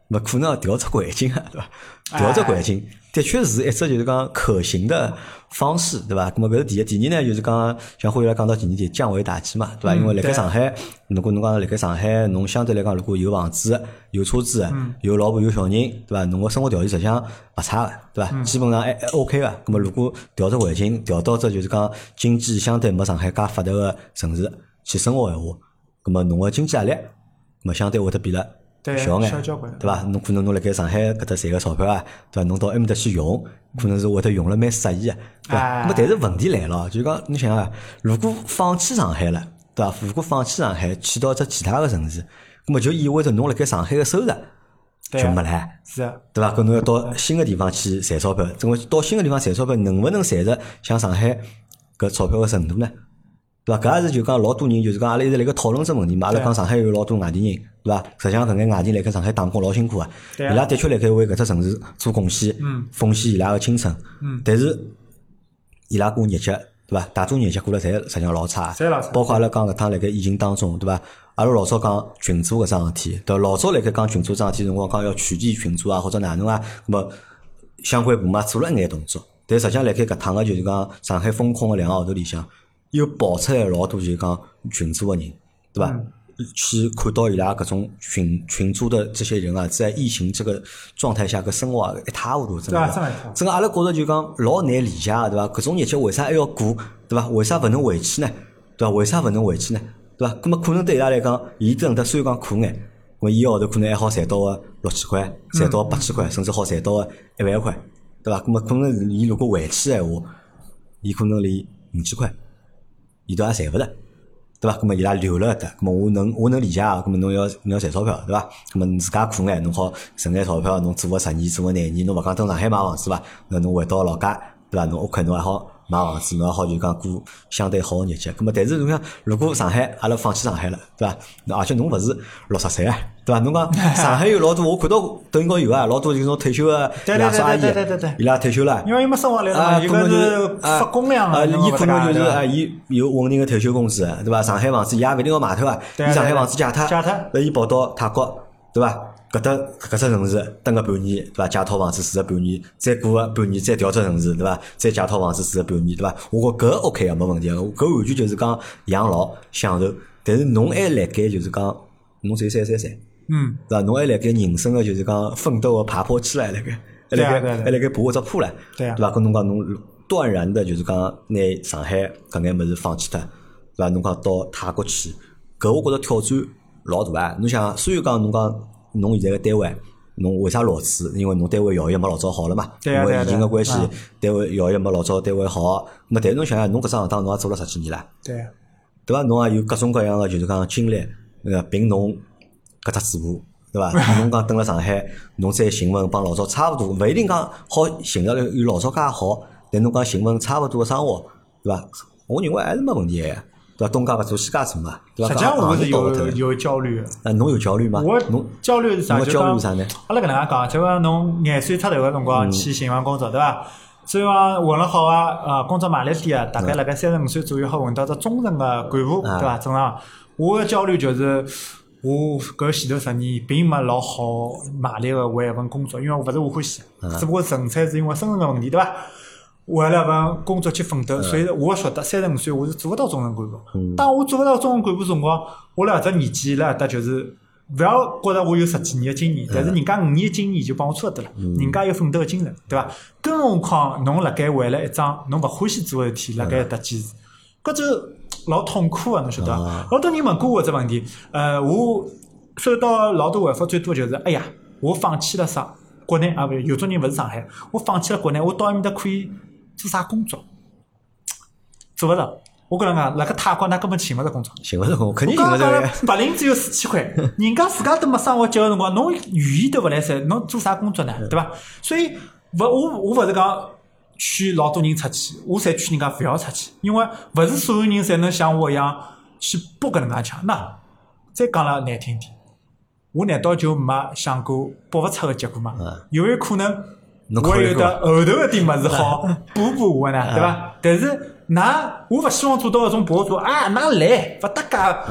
S1: 那可能要调只环境啊，对伐？调只环境，的确是一只就是讲可行的方式，对伐？咁么搿是第一，第二呢，就是讲像辉来讲到第二点，降维打击嘛，对伐？因为辣盖上海，如果侬讲辣盖上海，侬相对来讲，如果有房子、有车子、有老婆、有小人，对伐？侬个生活条件实际上勿差个，对伐？基本上还还 OK 个。咁么如果调只环境，调到只就是讲经济相对没上海介发达个城市去生活个话，咁么侬个经济压力，咁么相对会得变了。小眼，对伐？侬可能侬辣盖上海搿搭赚个钞票啊，对伐？侬到埃面搭去用，可能是会得用了蛮适意个，对伐？那么但是问题来了，就讲侬想啊，如果放弃上海了，对伐？如果放弃上海去到只其他个城市，那么就意味着侬辣盖上海个收入就没了，
S2: 是啊，
S1: 对伐？搿侬要到新个地方去赚钞票，怎么到新个地方赚钞票，能勿能赚着像上海搿钞票个程度呢？对伐？搿也是就讲老多人就是讲阿拉一直辣盖讨论这问题嘛。阿拉讲上海有老多外地人，对伐？实际上搿眼外地人辣盖上海打工老辛苦啊，伊拉的确辣盖为搿只城市做贡献，奉献伊拉个青春。嗯。但是伊拉过日脚，对伐？大多日脚过了侪实际上老差，包括阿拉讲搿趟辣盖疫情当中，对伐？阿拉老早讲群组搿桩事体，对伐？老早辣盖讲群组桩事体辰光讲要取缔群组啊，或者哪能啊，那么相关部门做了一眼动作，但实际上辣盖搿趟个就是讲上海封控个两个号头里向。又爆出来老多就是讲群组的人，对吧？嗯、去看到伊拉搿种群群组的这些人啊，在疫情这个状态下，搿生活啊一塌糊涂，真的。真个阿拉觉着就讲老难理解啊，对伐？搿种日脚为啥还要过，对伐？为啥勿能回去呢？对伐？为啥勿能回去呢？对伐？搿么可能对伊拉来讲，伊等得虽然讲苦眼，咾伊个号头可能还好赚到个六千块，赚到八千块，甚至好赚到个一万块，对伐？搿么可能伊如果回去闲话，伊可能连五千块。伊都也赚勿着，对伐？咁么伊拉留了搿搭，咁么我能我能理解啊。咁么侬要侬要赚钞票，对伐？咁么侬自家苦眼，侬好挣眼钞票，侬做个十年，做个廿年，侬勿讲等上海买房子伐？那侬回到老家，对伐？侬屋企侬还好买房子，侬还好就讲过相对好个日脚。咁么但是侬想，如果上海阿拉放弃上海了，对伐？而且侬勿是六十岁啊，对伐？侬讲上海有老多，我看到抖音高有啊，老多就是种退休个爷叔阿姨，伊拉退休了，
S2: 因为伊没生活来了嘛，伊搿是发公粮
S1: 啊，伊可能就是啊，伊有稳定个退休工资，对伐？上海房子伊也勿一定要卖脱啊，伊上海房子借脱，那伊跑到泰国，对伐？搿搭搿只城市蹲个半年，对伐？借套房子住个半年，再过个半年再调只城市，对伐？再借套房子住个半年，对伐？我觉搿 OK 个没问题个，搿完全就是讲养老享受。但是侬还辣盖就是讲侬只有三十三岁，嗯，对伐？侬还辣盖人生个就是讲奋斗个爬坡期唻，辣盖还辣盖还辣盖爬搿只坡唻，对伐？搿侬讲侬断然的就是讲拿上海搿眼物事放弃脱，对伐？侬讲到泰国去，搿我觉着挑战老大啊！侬想，虽然讲侬讲。侬现在个单位，侬为啥老子？因为侬单位效益没老早好了嘛，因为疫情个关系，单位效益没老早单位好。那但是侬想想，侬搿桩行当侬也做了十几年了，对，对伐？侬也有各种各样个就是讲经历，呃，凭侬搿只嘴巴，对伐？侬讲蹲辣上海，侬再寻份帮老早差勿多，勿一定讲好寻着有老早介好，但侬讲寻份差勿多个生活，对伐？我认为还是没问题个。对伐？东家勿做西家做嘛，对伐？
S2: 实际上我是有有焦虑个。
S1: 啊，侬有焦虑吗？
S2: 我侬焦虑是啥？
S1: 侬焦虑啥呢？
S2: 阿拉搿能介讲，就讲侬廿岁出头个辰光去寻份工作，对伐？所以讲混了好啊，呃，工作卖力点啊，大概辣盖三十五岁左右好混到只中层个干部，对伐？正常。我个焦虑就是，我搿前头十年并没老好卖力个为一份工作，因为我勿是我欢喜，只不过纯粹是因为身份个问题，对伐？为了份工作去奋斗，所以我晓得三十五岁我是做勿到中层干部。嗯、当我做勿到中层干部辰光，我辣搿只年纪辣搿搭就是勿要觉着我有十几年的经验，但是人家五年经验就帮我差勿多了，嗯、人家有奋斗的精神，对伐？更何况侬辣盖为了一桩侬勿欢喜做的事体辣盖搭坚持，搿就老痛苦个，侬晓得伐？嗯、老多人问过我这问题，呃，我收到老多回复，最多就是哎呀，我放弃了啥？国内啊，不，有种人勿是上海，我放弃了国内，我到埃面搭可以。做啥工作？做勿着。我跟侬讲，辣盖泰国，㑚根本寻勿着工作。
S1: 寻勿着工作，肯定寻勿着。
S2: 白领只有四千块，人家自家都没生活节个辰光，侬语言都勿来塞，侬做啥工作呢？对伐？所以，勿我我勿是讲劝老多人出去，我侪劝人家勿要出去，因为勿是所有人侪能像我一样去搏搿能介强。那再讲了难听点，我难道就没想过搏勿出个结果吗？有没有可能？我有得后头一点物事好补补我呢，对伐？但是，㑚我勿希望做到搿种博主啊，㑚来勿搭界，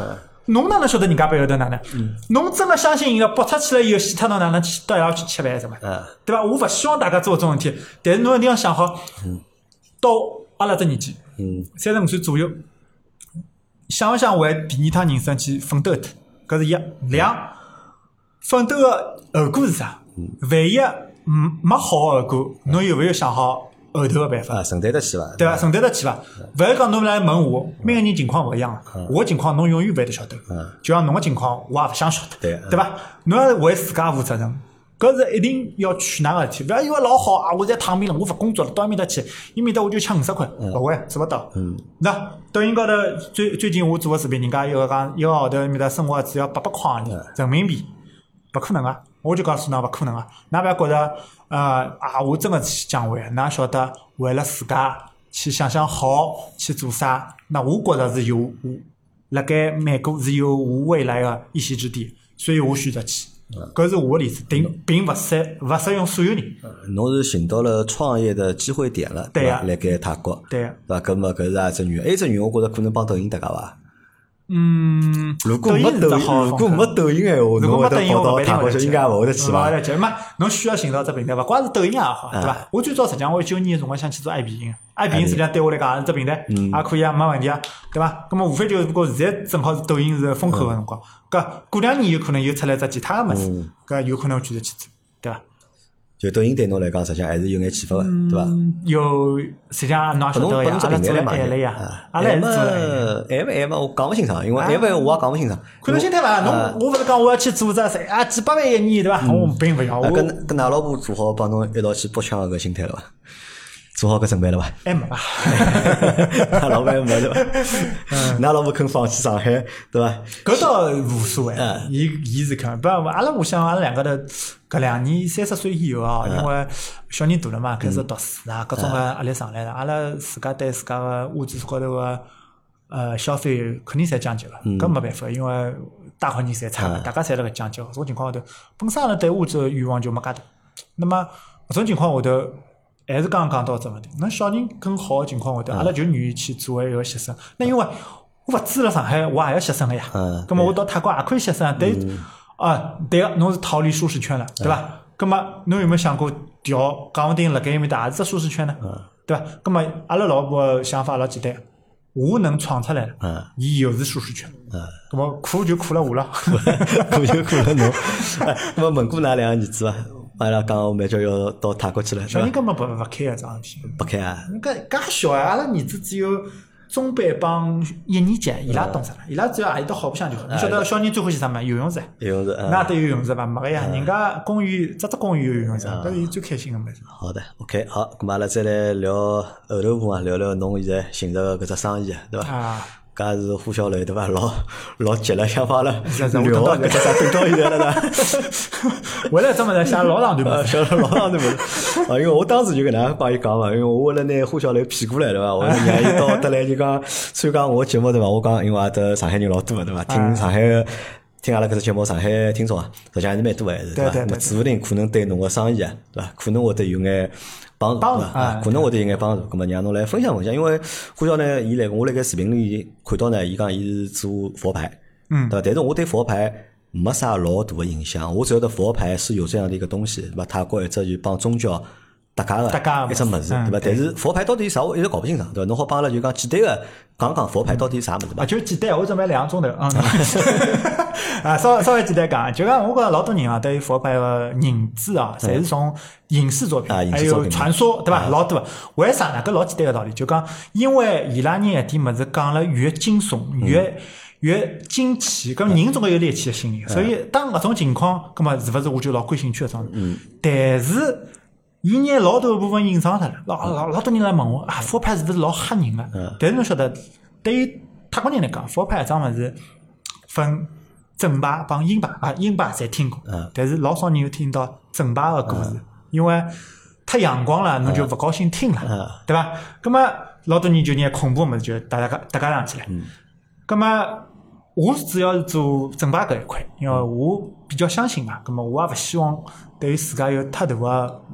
S2: 侬哪能晓得人家背后头哪能？侬真个相信伊个搏出去了以后，死脱侬哪能去到一道去吃饭什么？对伐？我勿希望大家做这种事体，但是侬一定要想好，到阿拉只年纪，三十五岁左右，想勿想为第二趟人生去奋斗一趟？搿是一，两奋斗个后果是啥？万一嗯没好个后果，侬有没有想好后头个办法？
S1: 啊，承担得起伐？
S2: 对伐？承担得起伐？勿是讲侬来问我，每个人情况勿一样，我个情况侬永远勿会得晓得。就像侬个情况，我也勿想晓得，
S1: 对
S2: 对伐？侬要为自家负责任，搿是一定要取纳个事体。勿要以为老好啊，我现在躺平了，我勿工作了，到埃面搭去，伊面搭我就抢五十块，勿会做勿到。那抖音高头最最近我做个视频，人家一个讲一个号头埃面搭生活只要八百块人民币，勿可能啊！我就告诉㑚勿可能啊！㑚勿要觉着呃啊，我真个去降维，㑚晓得为了自家去想想好去做啥？那我觉着是有我辣盖美国是有我未来个一席之地，所以我选择去。搿是我个例子，并并勿适勿适用所有人。
S1: 侬是寻到了创业的机会点了，
S2: 对呀，
S1: 辣盖泰国，
S2: 对呀，
S1: 对伐？搿么搿是也只原因，还有只原因，我觉着可能帮抖音搭界伐？
S2: 嗯，
S1: 如果没抖音，如果没抖音闲话，侬会得跑到泰国就应该勿会得去伐？
S2: 勿会得去嘛，侬需要寻到只平台，勿怪是抖音也好，对伐？我最早实际上我九年个辰光想去做爱彼迎，爱彼迎实际上对我来讲是只平台，也可以啊，没问题啊，对伐？咁么无非就是不过现在正好是抖音是风口个辰光，搿过两年有可能又出来只其他个物事，搿有可能选择去做，对伐？
S1: 就抖音对侬来讲，实际上还是有眼启发个，对伐？
S2: 有，实际上侬晓得呀，阿拉做了 app 了呀，阿拉还是做了
S1: app app 我讲勿清爽，因为 app 我也讲勿清爽。
S2: 看侬心态伐？侬我勿是讲我要去做只啥啊几百万一年对伐？我并勿要。我
S1: 跟跟㑚老婆做好帮侬一道去搏枪个搿心态了伐？做好搿准备了伐？
S2: 还没伐？
S1: 㑚老婆还没对伐？㑚老婆肯放弃上海对伐？
S2: 搿倒无所谓，伊伊是肯不，阿拉我想阿拉两个头搿两年三十岁以后啊，因为小人大了嘛，开始读书啊，各种个压力上来了，阿拉自家对自家个物质高头个呃消费肯定侪降级了，搿没办法，因为大环境侪差嘛，大家侪辣盖降级，搿种情况下头，本身阿拉对物质个欲望就没介大，那么搿种情况下头。还是刚刚讲到这问题，那小人更好的情况下头，阿拉就愿意去做一个牺牲。那因为我勿住辣上海，我也要牺牲个呀。嗯。咁么我到泰国也可以牺牲，但啊，对个，侬是逃离舒适圈了，对伐？咁么侬有没有想过调讲勿定辣盖埃面搭也是只舒适圈呢？嗯。对伐？咁么阿拉老婆想法老简单，我能闯出来了，嗯，伊又是舒适圈，嗯。咁么苦就苦了我了，
S1: 苦就苦了侬。咁么问过㑚两个儿子伐？阿拉讲蛮叫要到泰国去了，
S2: 小人根本不不开个桩事体，
S1: 不开啊！
S2: 搿介小啊！阿拉儿子只有中班帮一年级，伊拉懂啥了？伊拉只要阿里搭好白相就好。你晓得小人最欢喜啥嘛？游泳池，
S1: 游泳池，
S2: 那都有游泳池伐？没个呀！人家公园，只只公园有游泳池，搿是伊最开心个物事。
S1: 好的 ，OK， 好，咁阿拉再来聊后头部分，聊聊侬现在寻着搿只生意，对伐？啊。搿是呼小雷对伐？老老急了，想法了，聊啊，搿只啥等到现在了呢？
S2: 为了这么子写老长段
S1: 嘛，写了老长段嘛。啊，因为我当时就跟㑚帮伊讲嘛，因为我为了拿呼小雷骗过来对伐？我让伊到得来就讲参加我节目对伐？我讲因为阿搭上海人老多对伐？听上海听阿拉搿只节目，上海听众啊，实际上还是蛮多还是对伐？那指不定可能对侬个生意啊，对伐？可能会得有眼。帮助对伐？啊，可能会得有眼帮助，咁么让侬来分享分享。因为呼啸呢，伊来我辣盖视频里看到呢，伊讲伊是做佛牌，嗯，对伐？但是我对佛牌没啥老大的印象，我只晓得佛牌是有这样的一个东西，对伐？泰国一只就帮宗教搭界个一只物事，对伐？但是佛牌到底啥，我一直搞不清爽，对伐？侬好帮阿拉就讲简单个讲讲佛牌到底啥物事伐？
S2: 啊，就简单，我准备两个钟头啊。啊，稍稍微简单讲，就讲我觉着老多人啊，对于佛牌个认知啊，侪是从影视作品，
S1: 还
S2: 有传说，对伐？老多。为啥呢？搿老简单个道理，就讲因为伊拉人一点物事讲了越惊悚，越越惊奇，搿人总归有猎奇个心理，所以当搿种情况，搿么是勿是我就老感兴趣搿种？嗯。但是伊拿老大部分隐藏脱了，老老老多人来问我啊，佛牌是勿是老吓人个？但是侬晓得，对于泰国人来讲，佛牌搿桩物事分。正牌帮阴牌啊，阴牌侪听过，嗯、但是老少人有听到正牌个故事，嗯、因为太阳光了，侬就勿高兴听了，嗯、对伐？咁么老多人就拿恐怖物事就大家大家上起来。咁么、嗯、我主要是做正牌搿一块，因为我比较相信嘛，咁么我也勿希望对于自家有太大个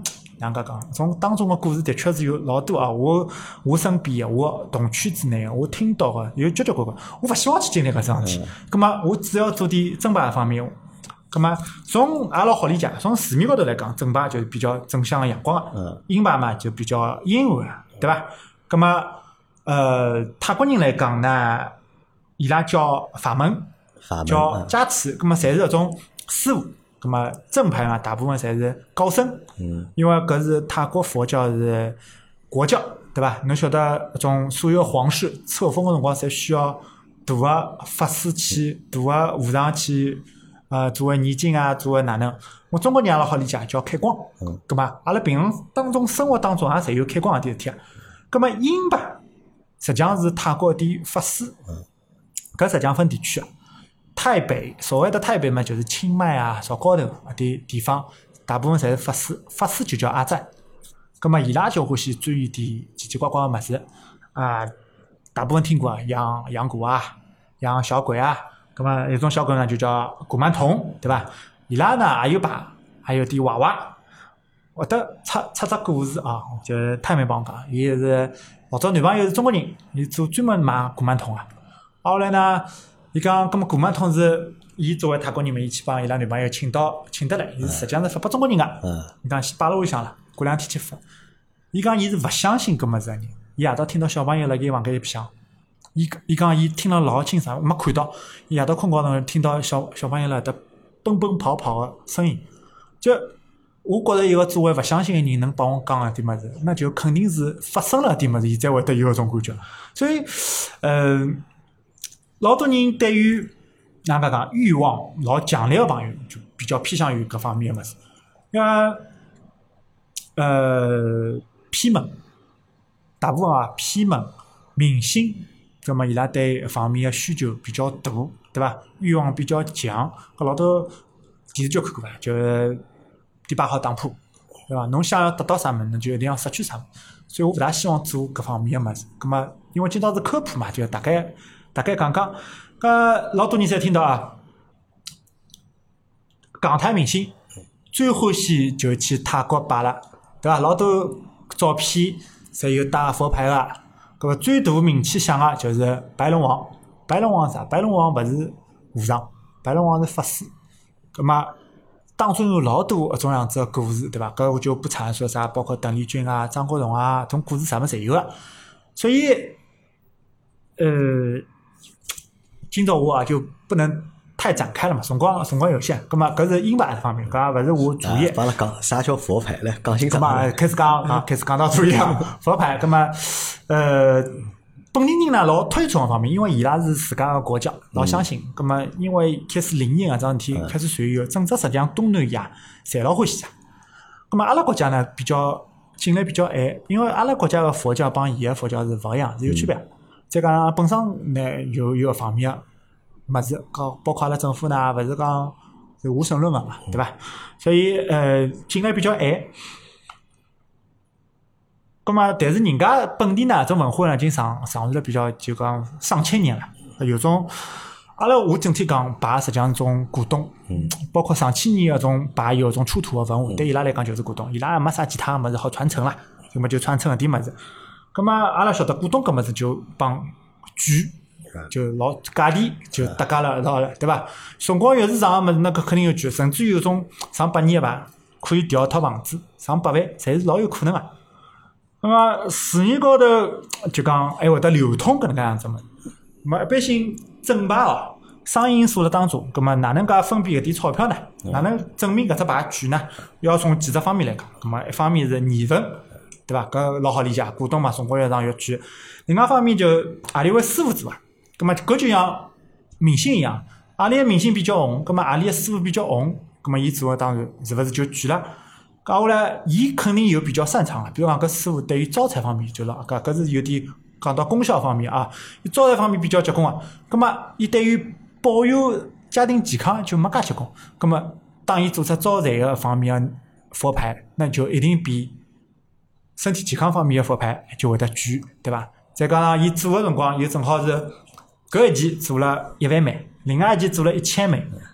S2: 哪能介讲？从当中个故事的确是有老多啊！我我身边个，我同圈子内个，我听到个有交交关关。我勿希望去经历搿桩事体，葛末我只要做点正派方面。葛末从也老好理解，从字面高头来讲，正派就是比较正向个、阳光个，阴派嘛就比较阴暗个，对伐？葛末呃，泰国人来讲呢，伊拉叫法门，叫加持，葛末侪是搿种师傅。咁么正派嘛，大部分侪是高僧，嗯，因为搿是泰国佛教是国教，对伐？侬晓得，种所有皇室册封个辰光，侪需要大个法师去，大个和尚去，呃，做个念经啊，做个哪能？我中国人也老好理解，叫开光，嗯，咁么阿拉平常当中生活当中也侪有开光搿点事体啊。咁么阴吧，实际上是泰国一点法师，嗯，搿实际上分地区啊。泰北，所谓的泰北嘛，就是清迈啊、朝高头搿点地方，大部分侪是法师，法师就叫阿赞。葛末伊拉就欢喜钻研点奇奇怪怪个物事啊，大部分听过啊，养养蛊啊，养小鬼啊。葛末有种小鬼呢就叫古曼童，对伐？伊拉呢也有牌，还有点娃娃。我得插插只故事啊，就是泰妹帮我讲，伊是老早男朋友是中国人，伊做专门卖古曼童啊。后来呢？伊讲，搿么古曼童是伊作为泰国人嘛，伊去帮伊拉男朋友请到请得来，伊实际上是发拨中国人个。嗯。伊讲先摆辣屋里向了，过两天去发。伊讲伊是勿相信搿物事个人，伊夜到听到小朋友辣盖房间里白相，伊伊讲伊听了老清爽，没看到，伊夜到困觉辰听到小小朋友辣搭奔奔跑跑个声音，就我觉着一个作为勿相信个人能帮我讲搿点物事，那就肯定是发生了点物事，伊才会得有搿种感觉。所以，呃。老多人对于哪能讲欲望老强烈个朋友，就比较偏向于搿方面个物事。因为呃偏门，大部分啊偏门明星，葛末伊拉对方面个需求比较大，对伐？欲望比较强。搿老多电视剧看过伐？就是第八号当铺，对伐？侬想要得到啥物事，侬就一定要失去啥物事。所以我勿大希望做搿方面个物事。葛末因为今朝是科普嘛，就大概。大概讲讲，搿老多人侪听到啊，港台明星最欢喜就去泰国摆了，对伐？老多照片侪有带佛牌个，搿个最大名气响个就是白龙王。白龙王啥？白龙王勿是和尚，白龙王是法师。葛末当中有老多搿种样子个故事，对伐？搿我就不阐述啥，包括邓丽君啊、张国荣啊，种故事啥物事侪有个。所以，呃。今朝我啊就不能太展开了嘛，辰光辰光有限，葛末搿是阴牌方面，搿也勿是我主业。
S1: 帮阿拉讲啥叫佛牌来，讲清楚。
S2: 葛末开始讲啊，开始讲到主业佛牌，葛末呃本地人呢老推崇方面，因为伊拉是自家个国教，老相信。葛末因为开始灵验搿桩事体开始传以后，整只实际上东南亚侪老欢喜啊。葛末阿拉国家呢比较进来比较晚，因为阿拉国家个佛教帮伊个佛教是勿一样，是有区别。再讲本身呢有有个方面个物事，讲包括阿拉政府呢，勿是讲是无神论个嘛，对伐？所以呃进来比较晚。咁么，但是人家本地呢，这文化呢已经上上传了比较就讲上千年了。有种阿拉我整体讲牌实际上种古董，嗯，包括上千年个种牌有种出土个文物，对伊拉来讲就是古董，伊拉也没啥其他个物事好传承啦，咁么就传承搿点物事。咁么阿拉晓得古董搿物事就帮贵就老价钿就搭界了一道了，对伐？辰光越是长个物事，那搿肯定有贵，甚至有种上百年个牌可以调一套房子，上百万，侪是老有可能个。咁么市面高头就讲还会得流通搿能介样子物事。咁么一般性正牌哦，商业因素辣当中，咁么哪能介分辨搿点钞票呢？哪能证明搿只牌贵呢？要从几只方面来讲。咁么一方面是年份。对伐？搿老好理解，古董嘛，辰光越长越贵。另外一方面就何里位师傅做啊？葛末搿就像明星一样，何里个明星比较红，葛末何里个师傅比较红，葛末伊做个当然是勿是就贵了？搿后来伊肯定有比较擅长个，比如讲搿师傅对于招财方面就老搿搿是有点讲到功效方面啊，伊招财方面比较结棍个，葛末伊对于保佑家庭健康就没介结棍。葛末当伊做出招财个方面个佛牌，那就一定比身体健康方面的佛牌就会得贵，对伐？再加上伊做个辰光，又正好是搿一期做了一万枚，另外一期做了一千枚，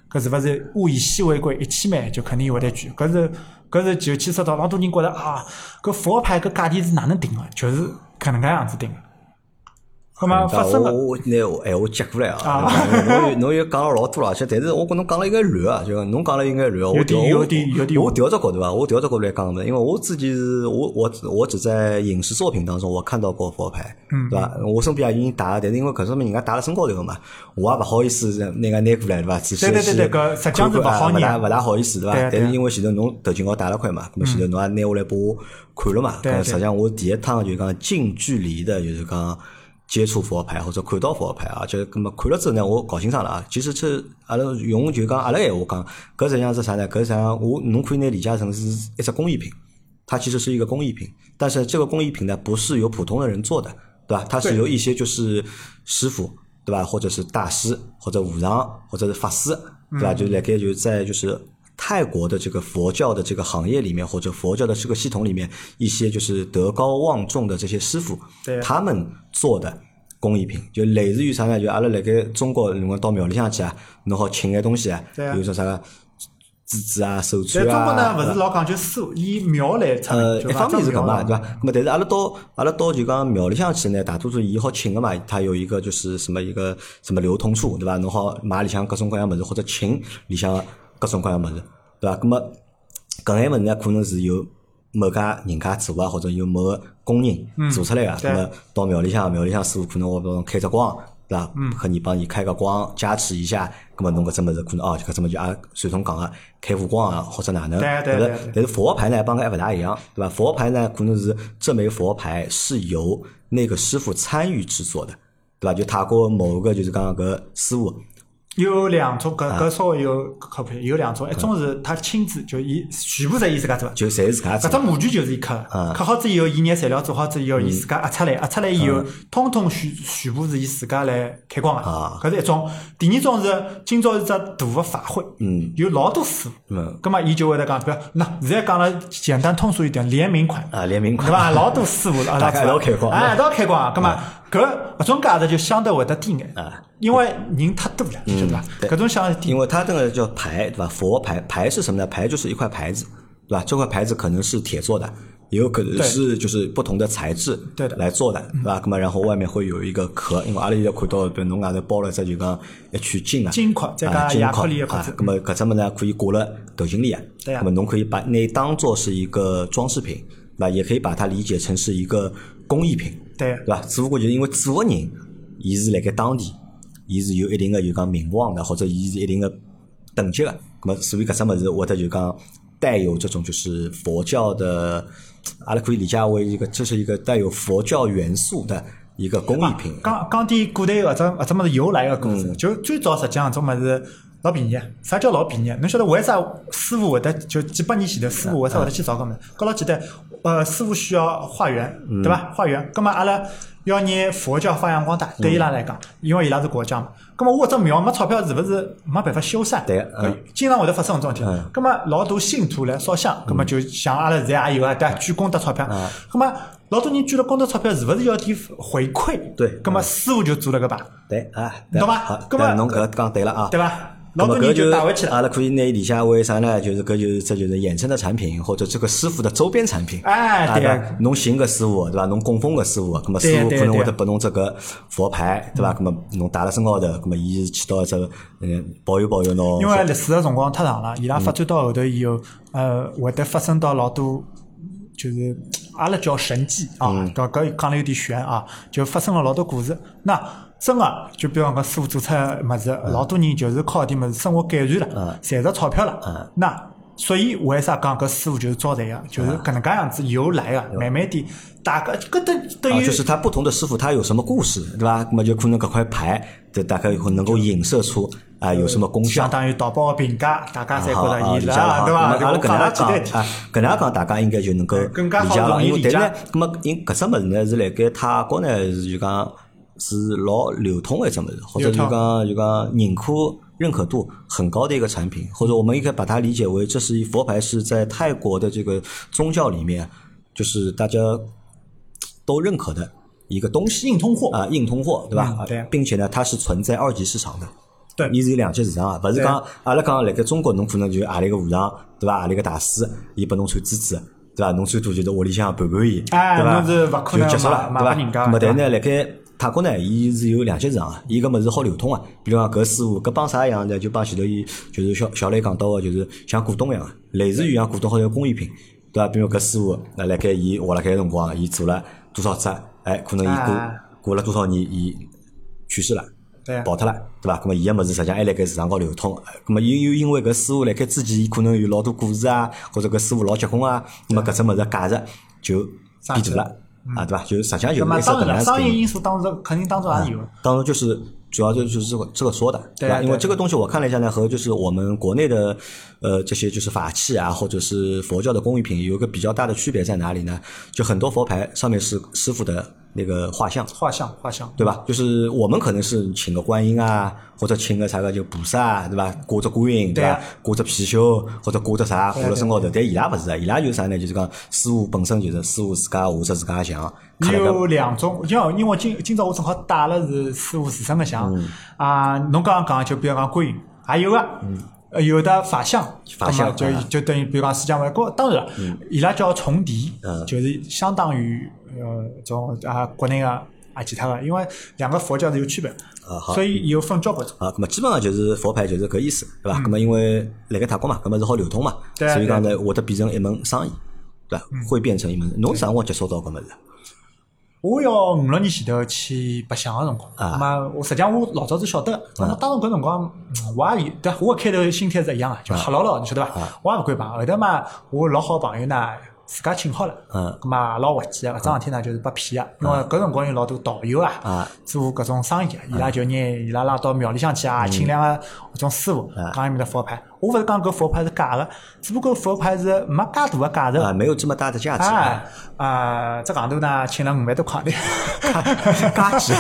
S2: 搿是勿是物以稀为贵，一千万就肯定会得贵。搿是搿是就牵涉到老多人觉得啊，搿佛牌搿价钿是哪能定个？就是搿能介样子定个。咁么发生个，
S1: 我拿闲话接过来啊，侬侬又讲了老多了，而且但是我觉侬讲了应该乱啊，就侬讲了应该乱，我调
S2: 有点有点
S1: 我调只角度啊，我调只角度来讲嘛，因为我自己是我我我只在影视作品当中我看到过佛牌，
S2: 嗯，
S1: 对伐？我身边也有人戴，但是因为搿上面人家戴了身高头个嘛，我也勿好意思拿个拿过来，对伐？仔细
S2: 对对对对，搿实际上是勿好
S1: 勿大勿大好意思，对伐？但是因为前头侬头颈高戴了块嘛，咁么前头侬也拿下来拨我看了嘛，咁实际上我第一趟就讲近距离的，就是讲。接触佛牌或者看到佛牌啊，就咁么看了之后呢，我搞清爽了啊。其实这阿拉用就讲阿拉闲话讲，搿实际上是啥呢？搿实际上我侬可以拿理解成是一只工艺品，它其实是一个工艺品，但是这个工艺品呢，不是由普通的人做的，对吧？它是由一些就是师傅，对吧？或者是大师，或者武藏，或者是法师，对吧？就辣盖就在就是泰国的这个佛教的这个行业里面，或者佛教的这个系统里面，一些就是德高望重的这些师傅，他们做的工艺品，就类似于啥呢？就阿拉辣盖中国，侬讲到庙里向去啊，侬好请眼东西啊，比如说啥个珠子啊、手串啊。
S2: 在中国呢，勿是老讲究师傅，以庙来出名。
S1: 呃，一方面是搿嘛，对伐？那么但是阿拉到阿拉到就讲庙里向去呢，大多数伊好请个嘛，它有一个就是什么一个什么流通处，对伐？侬好买里向各种各样物事，或者请里向各种各样物事，对伐？那么搿眼物事呢，可能是由某家人家做啊，或者由某个工人做出来个。那么到庙里向，庙里向师傅可能我帮侬开只光，对伐？嗯，和你帮你开个光，加持一下。那么侬搿只物事可能哦，搿只物事就也传统讲个开佛光啊，或者哪能？
S2: 对对对。
S1: 但是佛牌呢，帮搿还勿大一样，对伐？佛牌呢，可能是这枚佛牌是由那个师傅参与制作的，对伐？就泰国某个就是讲搿师傅。
S2: 有两种，搿搿稍微有靠谱。有两种，一种是他亲自就伊全部侪伊自家做，
S1: 就侪自家做。
S2: 搿只模具就是伊刻，刻好之以后，伊拿材料做好之以后，伊自家压出来，压出来以后，通通全全部是伊自家来开光个。搿是一种。第二种是今朝是只大个法会，有老多师傅，葛末伊就会得讲，比如那现在讲了简单通俗一点，联名款
S1: 啊，联名款
S2: 对伐？老多师傅
S1: 大家一道开光，
S2: 哎，一道开光，葛末搿搿种价值就相对会得低眼，因为人太多了，对伐？搿种相对低。
S1: 因为它这个叫牌，对吧？佛牌，牌是什么呢？牌就是一块牌子，对吧？这块牌子可能是铁做的，也有可能是就是不同的材质来做的，对吧？那么然后外面会有一个壳，因为阿拉现在看到，比如侬外头包了只就讲一圈金啊，
S2: 金块，再加亚克力的壳子。
S1: 那么搿只么呢，可以挂了头颈里啊。对啊。那么侬可以把那当做是一个装饰品，对吧？也可以把它理解成是一个工艺品，
S2: 对，
S1: 对吧？只不过就是因为做的人，伊是辣盖当地。伊是有一定的就讲名望的，或者伊是一定的等级的，那么所以搿只物事或者就讲带有这种就是佛教的，阿拉可以理解为一个这是一个带有佛教元素的一个工艺品。
S2: 讲讲点古代搿只搿只物事由来个故事，就最早实际上搿种物事老便宜，啥叫老便宜？侬晓得为啥师傅会得就几百年前头师傅为啥会得去找搿物事？搿老简单，呃，师傅需要化缘，对伐？化缘，葛末阿拉要拿佛教发扬光大，对伊拉来讲，因为伊拉是国家嘛。葛末我只庙没钞票，是勿是没办法修缮？
S1: 对，嗯，
S2: 经常会得发生搿种事体。葛末老多信徒来烧香，葛末就像阿拉现在也有啊，对，捐功德钞票。葛末老多人捐了功德钞票，是勿是要点回馈？
S1: 对，
S2: 葛末师傅就做了个吧。
S1: 对啊，
S2: 懂伐？
S1: 葛末侬搿讲对了啊，
S2: 对伐？老多人就带回去了。
S1: 阿拉可以拿理解为啥呢？就是搿就是这就是衍生的产品，或者这个师傅的周边产品。
S2: 哎，对，
S1: 侬寻个师傅，对伐？侬供奉个师傅，葛末师傅可能会得拨侬这个佛牌，对伐？葛末侬戴辣身高头，葛末伊是起到一只嗯保佑保佑侬。
S2: 因为历史个辰光太长了，伊拉发展到后头以后，呃，会得发生到老多。就是阿拉叫神迹啊，搿搿讲了有点玄啊，就发生了老多故事。那真个就比方讲师傅做出物事，老多人就是靠点物事生活改善了，赚着钞票了。那所以为啥讲搿师傅就是招财个？就是搿能介样子由来个，慢慢点大家搿等等于
S1: 就是他不同的师傅他有什么故事，对伐？那么就可能搿块牌，就大概能够影射出啊有什么功效，
S2: 相当于淘宝个评价，大家侪觉得伊
S1: 拉
S2: 对伐？
S1: 阿拉搿能介讲啊，搿能介讲大家应该就能够理解了，因为但是呢，那么因搿只物事呢是辣盖泰国呢是就讲是老流通的一只物事，或者就讲就讲认可认可度很高的一个产品，或者我们应该把它理解为这是佛牌是在泰国的这个宗教里面，就是大家都认可的一个东西，
S2: 硬通货
S1: 啊，硬通货对吧？
S2: 嗯、对、啊，
S1: 并且呢，它是存在二级市场的。
S2: 对，
S1: 伊是有两级市场啊，勿是讲阿拉讲辣盖中国侬可能就何里个和尚对伐？何里个大师伊拨侬穿珠子。对伐？侬最多就是屋里向盘盘伊，对伐？就结束了，对伐？那么但呢，辣盖泰国呢，伊是有两级市场啊，伊搿物事好流通啊。比如讲搿师傅搿帮啥一样呢？就帮前头伊就是小小雷讲到个，就是像古董一样，类似于像古董或者工艺品，对伐？比如搿师傅那辣盖伊活辣盖辰光，伊做了多少只，哎，可能伊过过了多少年，伊去世了。跑脱了，对伐？咁么伊个物事实际上还辣盖市场高流通。咁么又又因为搿师傅辣盖之前，伊可能有老多故事啊，或者搿师傅老结棍啊，咁么搿只物事价值就变大了，啊，对伐？就实际上就是一只搿样子。
S2: 商业因素当中肯定当中也有。
S1: 当中就是主要就是这个这个说的，对吧？因为这个东西我看了一下呢，和就是我们国内的呃这些就是法器啊，或者是佛教的工艺品，有一个比较大的区别在哪里呢？就很多佛牌上面是师傅的那个画像，
S2: 画像，画像，
S1: 对吧？就是我们可能是请个观音啊，或者请个啥个就菩萨，对吧？挂着观音，对吧？挂着貔貅或者挂着啥挂在身高头，但伊拉勿是啊，伊拉就是啥呢？就是讲师傅本身就是师傅自家画着自家的像。
S2: 有两种，因为因为今今朝我正好带了是师傅自身的像、嗯、啊，侬刚刚讲就比如讲观音，还有个、嗯呃、有的法相，
S1: 法相
S2: 就就等于比如讲释迦牟尼，当然了，伊、嗯、拉叫重地、嗯，就是相当于呃种啊国内啊啊其他的，因为两个佛教是有区别，啊、所以有分交关种。
S1: 啊，那么基本上就是佛牌就是搿意思，对吧？那、嗯、么因为辣盖泰国嘛，搿么是好流通嘛，所以讲呢，会得变成一门生意，对吧？嗯、会变成一门。侬啥辰光接触到搿么事？
S2: 我要五六年前头去白相个辰光，那么、啊、我实际上我老早就晓得，那么、啊、当时搿辰光我也有，对，我开头心态是一样个，就黑牢牢，你晓得伐？我也勿敢碰。后头嘛，我老好朋友呢，自家请好了，嗯，咁嘛老滑稽个，搿桩事体呢就是被骗个，因为搿辰光有老多导游啊，做搿种生意个，伊拉就拿伊拉拉到庙里向去啊，请两个搿种师傅讲埃面的佛牌。我勿是讲搿佛牌是假个，只不过佛牌是没介大个价值
S1: 啊，没有这么大的价值
S2: 啊。啊，这行头呢，请了五万多块的，
S1: 价值。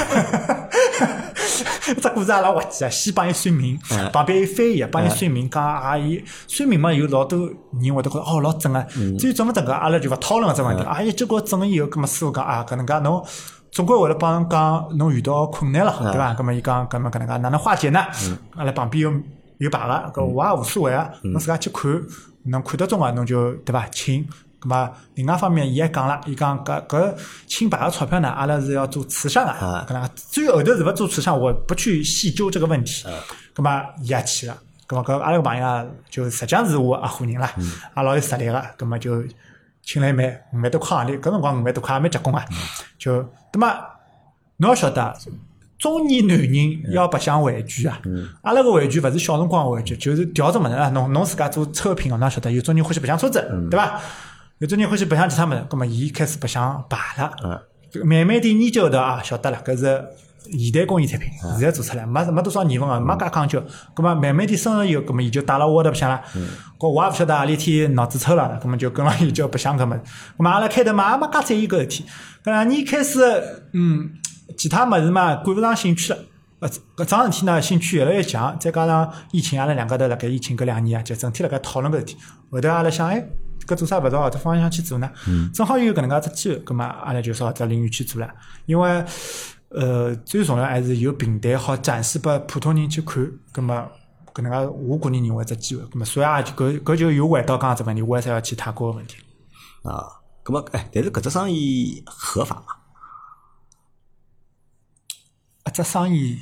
S2: 这故事也老滑稽啊！先帮伊算命，嗯、旁边有翻译，帮伊算命，讲啊，伊算命嘛，有老多人会得觉得哦老准个、啊。嗯、至于准勿准个，阿拉就勿讨论搿只问题。哎、嗯、呀，结果准了以后，搿么师傅讲啊，搿能介侬总归会得帮人讲侬遇到困难了，嗯、对伐？搿么伊讲，搿么搿能介哪能化解呢？嗯、阿拉旁边有有牌个，搿我也无所谓啊。侬、嗯、自家去看，侬看得中个侬就对伐？请。咁么，另外方面，伊还讲了，伊讲搿搿清白个钞票呢，阿拉是要做慈善啊。搿能，至于后头是勿做慈善，我不去细究这个问题。咁么，伊也去了。咁么，搿阿拉个朋友啊，就实际上是我合伙人啦，嗯、也老有实力个。咁么就请了一万五万多块行钿，搿辰光五万多块也蛮结棍啊。嗯、就，咁么侬要晓得，中年男人要白相玩具啊。嗯、阿拉个玩具勿是小辰光玩具，就是调只物事啊。侬侬自家做车品个，侬晓得有种人欢喜白相车子，嗯、对伐？有种人欢喜白相其他物事，葛末伊开始白相牌了，嗯、慢慢点研究后头啊，晓得了，搿是现代工艺产品，现在做出来，没没多少年份个，没介讲究。葛末慢慢点深入以后，葛末伊就带了我头白相了。搿我也勿晓得何里天脑子抽了，葛末就跟牢伊就白相搿物事。葛末阿拉开头嘛也没介在意搿事体。搿两年开始，嗯，其他物事嘛赶勿上兴趣了。搿搿桩事体呢，兴趣越来越强，再加上疫情，阿拉两家头辣盖疫情搿两年啊，就整天辣盖讨论搿事体。后头阿拉想，哎。搿做啥勿朝搿只方向去做呢？嗯、正好有搿能介只机会，葛末阿拉就朝搿只领域去做了。因为呃，最重要还是有平台好展示拨普通人去看。葛末搿能介，我个人认为只机会。葛末所以也就搿搿就又回到刚刚只问题，为啥要去泰国个问题？
S1: 啊，葛末哎，但是搿只生意合法吗？
S2: 啊，只生意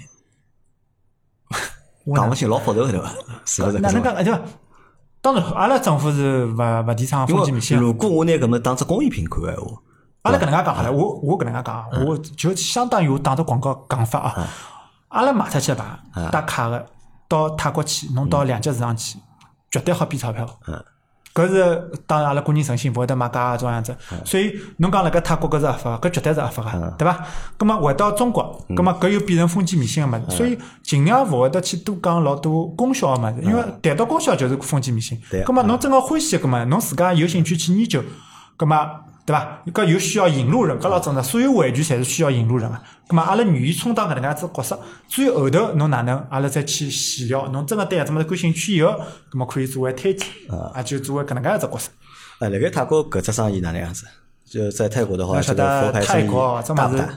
S1: 讲勿清，老复杂对伐？是勿是？
S2: 哪能讲？对伐？当然，阿拉政府是勿勿提倡封建迷信。
S1: 如果我拿搿么当只工艺品看闲话，
S2: 阿拉搿能介讲好了，我我搿能介讲，嗯、我就相当于我打着广告讲法啊。嗯、阿拉卖出去的牌，嗯、打卡个到泰国去，侬到两级市场去，嗯、绝对好变钞票。嗯搿是当然阿拉个人诚信，勿会得买假种样子。嗯、所以侬讲辣盖泰国搿是合法，搿绝对是合法个，嗯、对伐？葛末回到中国，葛末搿又变成封建迷信个物事，嗯、所以尽量勿会得去多讲老多功效个物事，因为谈到功效就是封建迷信。葛末侬真个欢喜，葛末侬自家有兴趣去研究，葛末对伐？搿又需要引路人，搿老正常。所有玩具侪是需要引路人个。葛末阿拉愿意充当搿能介子角色。至于后头侬哪能，阿拉再去细聊。侬真个对搿种物事感兴趣以后，葛末可以作为推荐，啊，就作为搿能介一只角色。
S1: 哎，辣盖泰国搿只生意哪能样子？就在泰国的话，
S2: 这个佛牌生意
S1: 大不大？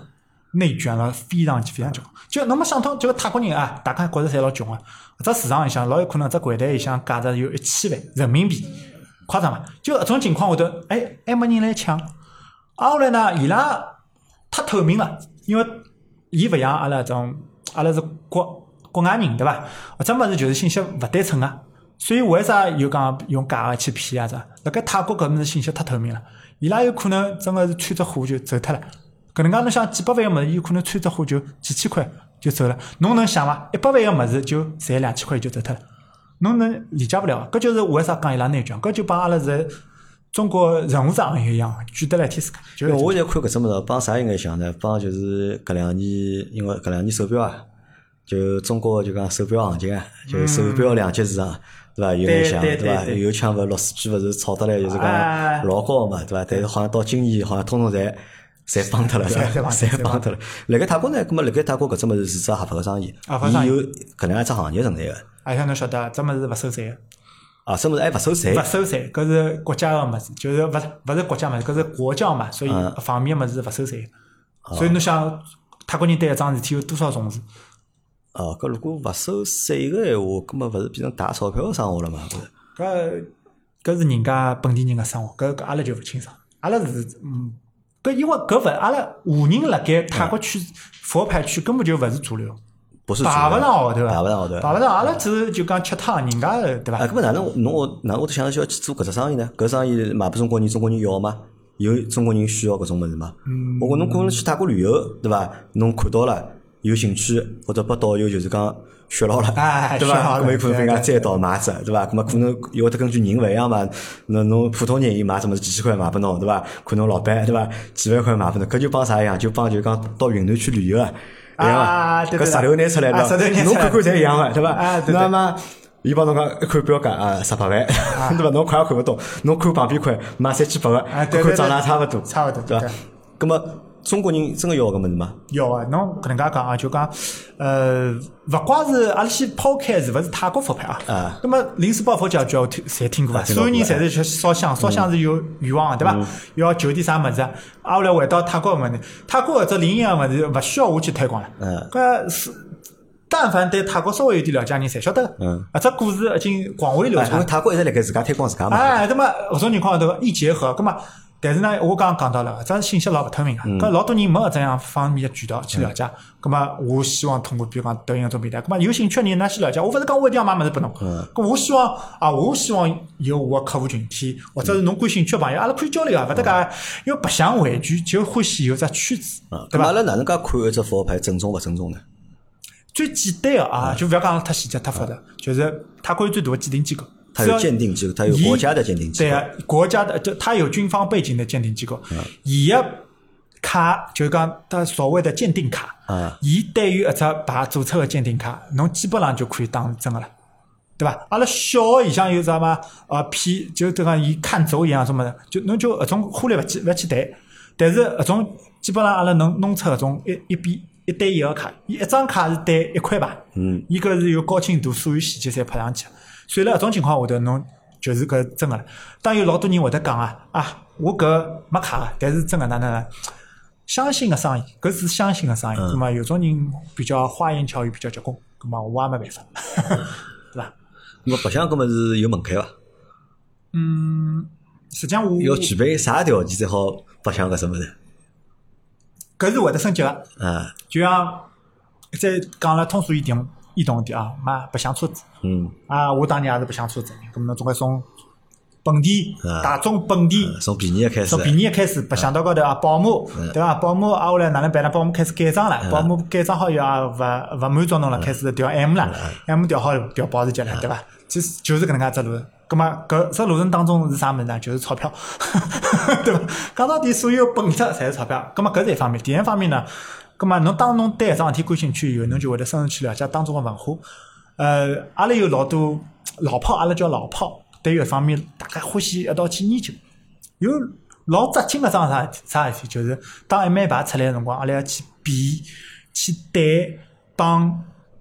S2: 内卷了非常非常久。就侬没想通，就泰国人啊，大家觉着侪老穷啊，只市场里向老有可能只柜台里向价值有一千万人民币，夸张伐？就搿种情况下头，哎，还没人来抢。啊，后来呢，伊拉太透明了，因为伊勿像阿拉种，阿拉是国国外人对伐？搿只物事就是信息勿对称啊。所以为啥又讲用假个去骗啊？啥？辣盖泰国搿物事信息太透明了，伊拉有可能真个是穿只货就走脱了。搿能介侬想几百万个物事，有可能穿只货就几千块就走了。侬能想伐？一百万个物事就赚两千块就走脱了。侬能理解不了？搿就是为啥讲伊拉内卷，搿就帮阿拉是中国人无行业一样，卷得来天死就
S1: 我现在看搿只物事，帮啥应该像呢？帮就是搿两年，因为搿两年手表啊，就中国就讲手表行情啊，就手表两极市场。嗯对伐？有眼像对伐？有枪勿六四 G 勿是炒得来就是讲老高嘛，对伐？但是好像到今年好像通通侪侪帮脱了，侪帮脱了。辣盖泰国呢，葛末辣盖泰国搿只物事是只合法个生意，伊有搿能样一只行业存在个。
S2: 而且侬晓得，这物事勿收税个。
S1: 啊，这物事还勿收税？
S2: 勿收税，搿是国家个物事，就是勿勿是国家物事，搿是国教嘛，所以方面个物事勿收税。所以侬想，泰国人对一桩事体有多少重视？
S1: 哦，搿如果勿收税个闲话，搿么勿是变成打钞票个生活了嘛？
S2: 搿搿是人家本地人个生活，搿搿阿拉就勿清爽。阿拉是嗯，搿因为搿勿阿拉华人辣盖泰国区佛牌区根本就勿是主流，
S1: 不是
S2: 排勿上号头，
S1: 排勿上号头，
S2: 排勿上。阿拉只是就讲吃汤人家个，对伐？
S1: 啊，搿么哪能侬我哪能会得想要去做搿只生意呢？搿生意卖拨中国人，中国人要吗？有中国人需要搿种物事吗？嗯，我讲侬可能去泰国旅游，对伐？侬看到了。有兴趣或者拨导游就是讲学牢了，
S2: 哎、
S1: 对伐？搿么有可能被人家摘到买只，对伐？搿么可能有会得根据人勿一样嘛，侬侬普通人伊买只物事几千块买拨侬，对伐？看侬老板，对伐？几万块买拨侬，搿就帮啥一样？就帮就讲到云南去旅游啊，一样伐？搿石头拿出来了，侬看看侪一样个，对伐？那么伊帮侬讲一看标价啊，十八万，对伐？侬看也看勿懂，侬看旁边块买三千八个，搿看长得差勿多，
S2: 差勿多，
S1: 对伐？搿么。中国人真个要搿物事吗？
S2: 要啊！侬搿能介讲啊，就讲，呃，勿光是阿拉先抛开是勿是泰国佛牌啊？啊。那么临时抱佛脚就要听，侪听过伐？所有人侪是去烧香，烧香是有欲望个，对伐？要求点啥物事啊？啊，后来回到泰国个问题，泰国搿只灵异个物事勿需要我去推广了。嗯。搿是，但凡对泰国稍微有点了解人，侪晓得个。嗯。啊，这故事已经广为流传。因
S1: 为泰国一直辣盖自家推广自家嘛。
S2: 哎，那么搿种情况下头一结合，葛末。但是呢，我刚刚讲到了，这信息老勿透明个，搿、嗯、老多人没搿这样方面的渠道去了解。葛末、嗯、我希望通过比如讲抖音搿种平台，葛末有兴趣的人呢去了解。我勿是讲我一定要买物事拨侬，搿、嗯、我希望啊，我希望有我的客户群体，或者是侬感兴趣的朋友，阿拉可以交流啊，勿得介，因为白相玩具就欢喜有只圈子，
S1: 嗯、对伐？阿拉哪能介看一只佛牌正宗勿正宗呢？
S2: 最简单个啊，就勿要讲太细节太复杂，嗯、就是泰国有最大的鉴定机构。
S1: 它有鉴定机构，它有国家的鉴定机构。
S2: 对啊，国家的就它有军方背景的鉴定机构。伊、嗯、个卡就是讲它所谓的鉴定卡，伊、嗯、对于一只牌注册的鉴定卡，侬基本上就可以当真个了，对伐？阿拉小学里向有啥嘛？呃，批就这讲伊看走眼啊什么的，就侬就搿种花里勿去勿去谈。但是搿种基本上阿拉能弄出搿种一一笔一对一个卡，伊一张卡是对一块牌，嗯，伊搿是有高清度，所有细节侪拍上去。所以辣搿种情况下头，侬就是搿真个了。当有老多人会得讲啊啊，我搿没卡个，但是真个哪能呢？相信个生意，搿是相信个生意。那么、嗯、有种人比较花言巧语，比较结棍，那么我也没办法，对伐？
S1: 那么白相搿么是有门槛伐？
S2: 嗯，实际上我
S1: 要具备啥条件才好白相搿什么事？
S2: 搿是会得升级个。嗯，就像再讲了通俗一点。易懂一点啊，买白相车子，嗯，啊，我当年也是白相车子，咁侬总归从本田、啊、大众本田，
S1: 从便宜开始，
S2: 从便宜开始白相到高头啊，宝马，嗯、对伐？宝马啊，后来哪能办呢？宝马开始改装了，嗯、宝马改装好以后啊，勿勿满足侬了，嗯、开始调 M 了、嗯、，M 调好调保时捷了，嗯、对伐？其实就是搿能介只路。咁么搿只路程当中是啥物事呢？就是钞票，对伐？讲到底，所有本质侪是钞票。咁么搿是一方面，第二方面呢？咁么侬当侬对一桩事体感兴趣以后，侬就会得深入去了解当中的文化。呃，阿拉有老多老炮，阿拉叫老炮，对于一方面大家欢喜一道去研究。有老扎劲个桩啥啥事体，就是当一枚牌出来个辰光，阿拉要去比、去对帮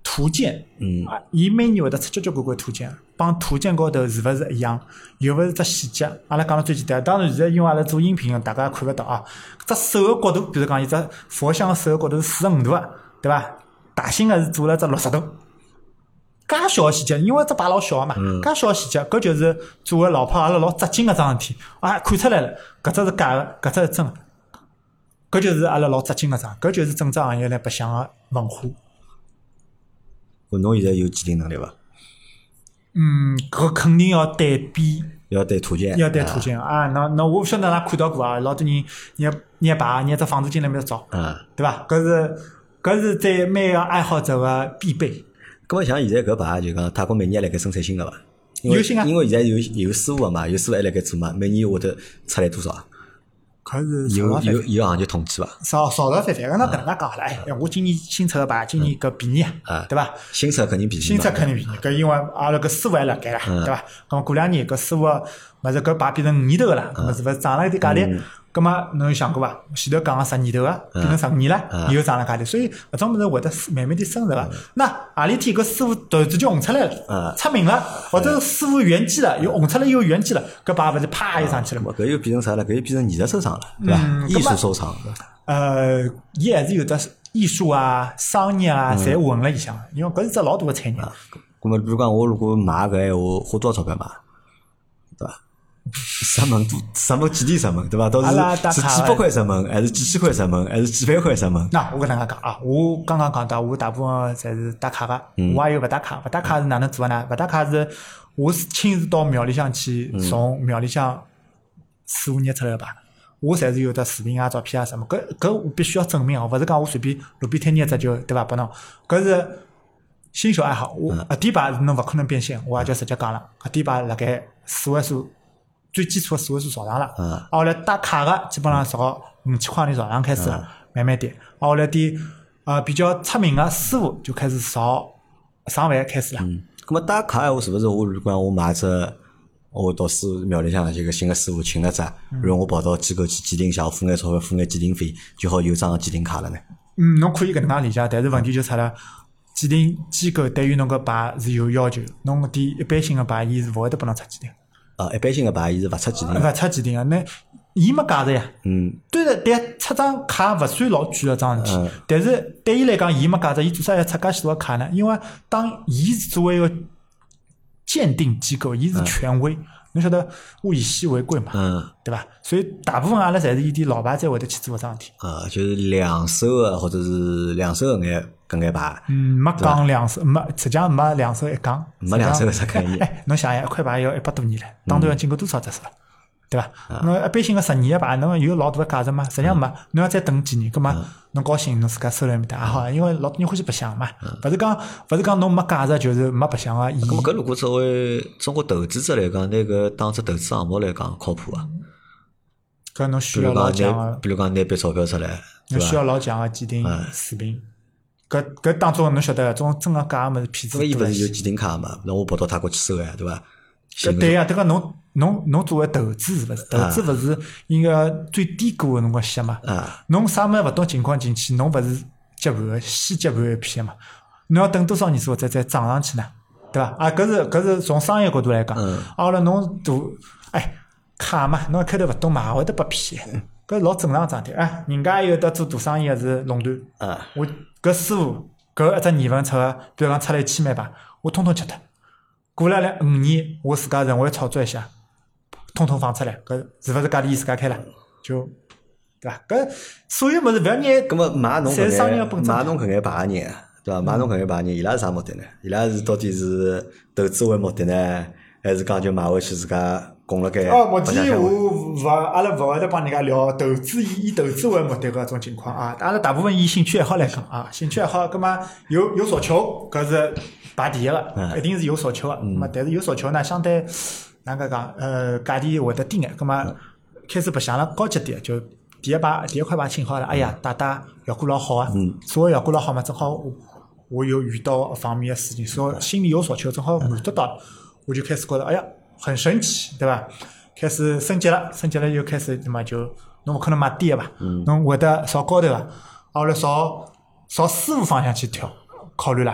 S2: 图鉴，
S1: 嗯
S2: 啊，伊每年会得出交交关关图鉴，帮图鉴高头是勿是一样，有勿是只细节？阿拉讲了最简单，当然现在因为阿拉做音频，大家也看勿到啊。只手个角度，比如讲伊只佛像手个角度是四十五度个，对伐？大兴个是做了只六十度。介小个细节，因为只摆老小个嘛，介小个细节，搿就是作为老炮阿拉老扎劲个桩事体，啊，看出来了，搿只是假个，搿只是真个，搿就是阿拉老扎劲个桩，搿就是整只行业来白相个文化。
S1: 侬现在有鉴定能力伐？
S2: 嗯，搿肯定要对比，
S1: 要对图鉴，
S2: 要对图鉴啊！那那我勿晓得㑚看到过啊，老多人捏捏牌，捏只房子进来面找，
S1: 嗯，
S2: 对伐？搿是搿是在每个爱好者个必备。
S1: 咁么像现在搿牌就讲泰国每年辣盖生产新个伐？
S2: 有新啊，
S1: 因为现在有有师傅个嘛，有师傅还辣盖做嘛，每年会得出来多少？
S2: 搿是
S1: 有有有行业统计伐？
S2: 少少少翻翻，那搿能介讲好了，哎，我今年新出个牌，今年搿便宜，对伐？
S1: 新出肯定便宜，
S2: 新出肯定便宜，搿因为阿拉搿师傅还辣盖啦，对伐？咁过两年搿师傅勿是搿牌变成五年头个啦，咁是勿是涨了一点价钿？咁么侬有想过伐？前头讲个十年头个变成十五年了，又涨了价钿，所以搿种物事会得慢慢地升值个。那何里天搿师傅突然之间红出来了，出名了，或者师傅圆寂了，又红出来又圆寂了，搿牌勿是啪又上去了嘛？
S1: 搿又变成啥了？搿又变成艺术收藏了，对伐？艺术收藏。
S2: 呃，伊还是有得艺术啊、商业啊，侪混了里向，因为搿是只老大个产业。
S1: 咁么，比如讲我如果买搿闲话，花多少钞票买？对伐？十门多，十门几钿十门，对伐？到底是几百块十门，还是几千块十门，还是几万块十门？
S2: 那我跟大家讲啊，我刚刚讲到，我大部分侪是打卡个，
S1: 嗯、
S2: 我也有勿打卡。勿打卡是哪能做呢？勿打卡是我是亲自到庙里向去，从庙里向师傅捏出来个吧。我侪是有得视频啊、照片啊什么，搿搿我必须要证明哦，勿是讲我随便路边摊捏只就对伐？拨侬，搿是新手爱好。我一点牌侬勿可能变现，我也就直接讲了，一点牌辣盖四位数。最基础的四位数朝上了，
S1: 嗯，
S2: 后来打卡个基本上朝五千块钿朝上开始了，慢慢点。后来点呃比较出名的师傅就开始朝上万开始了。
S1: 嗯，咁么打卡闲话是勿是我如果我买只，我到师庙里向这个新的师傅请了只，然后我跑到机构去鉴定一下，我付眼钞票，付眼鉴定费，就好有张鉴定卡了呢？
S2: 嗯，侬可以搿能介理解，但是问题就出了，鉴定机构对于侬个牌是有要求，侬搿点一般性个牌，伊是勿会得拨侬出鉴定。
S1: 啊，一般性个牌伊是勿出鉴定，
S2: 勿出鉴定个，那伊没价值呀。
S1: 嗯，
S2: 对的，但出张卡勿算老贵个桩事体，
S1: 嗯、
S2: 但是对伊来讲，伊没价值，伊做啥要出介许多卡呢？因为当伊是作为一个鉴定机构，伊是权威，侬晓得物以稀为贵嘛，
S1: 嗯，
S2: 对伐？所以大部分阿拉侪是以点老牌才会得去做搿桩事体。
S1: 啊，就是两手个或者是两手个眼搿眼牌。
S2: 嗯，没讲两手，没实际上没两手一讲，
S1: 没两手啥概念？
S2: 哎，侬想呀，一块牌要一百多年了，当中要经过多少只手？对伐？侬一般性个十年个牌，侬有老大个价值嘛？实际上没，侬要再等几年，葛末侬高兴，侬自家收了埃面搭也好，因为老多人欢喜白相嘛。勿是讲勿是讲侬没价值就是没白相个意义。
S1: 咁么搿如果作为中国投资者来讲，拿搿当只投资项目来讲靠谱啊？
S2: 搿侬需要老强个，
S1: 比如讲拿笔钞票出来，
S2: 侬需要老强个鉴定水平。搿搿当中侬晓得，种真个假个物事骗子多。
S1: 伊勿是有鉴定卡嘛？那我跑到泰国去收呀，对伐？
S2: 搿对呀，迭个侬侬侬作为投资是勿是？投资勿是应该最低谷个辰光歇嘛？侬啥物事勿懂情况进去，侬勿是接盘个，先接盘一批嘛？侬要等多少年之后再再涨上去呢？对伐？啊，搿是搿是从商业角度来讲。后来侬都哎卡嘛，侬一开头勿懂嘛，会得被骗。搿老正常桩事体啊！人家有得做大生意个是垄断。我搿师傅搿一只年份出个，比如讲出来一千万吧，我统统吃脱。过了两五年，我自家人为炒作一下，统统放出来，搿是勿是价钿伊自家开了？就对伐？搿所有物事勿要拿，
S1: 搿么买侬搿
S2: 眼
S1: 买侬搿眼牌个人，对伐？买侬搿眼牌个人，伊拉是啥目的呢？伊拉是到底是投资为目的呢，还是讲就买回去自家供辣盖？
S2: 哦，目前我勿阿拉勿会得帮人家聊投资以以投资为目的搿种情况啊。阿拉大部分以兴趣爱好来讲啊，兴趣爱好，葛末有有所求，搿是排第一个，一定是有所求个。咁么，但是有所求呢，相对哪能讲？呃，价钿会得低眼。咁么开始白相了高级点，就第一把第一块牌请好了。哎呀，打打效果老好啊！所以效果老好嘛，正好我我有遇到方面的事情，所以心里有所求，正好满足到了，我就开始觉得，哎呀，很神奇，对伐？开始升级了，升级了又开始，那么就侬勿可能买低个伐？侬会得朝高头个，后来朝朝师傅方向去跳，考虑了。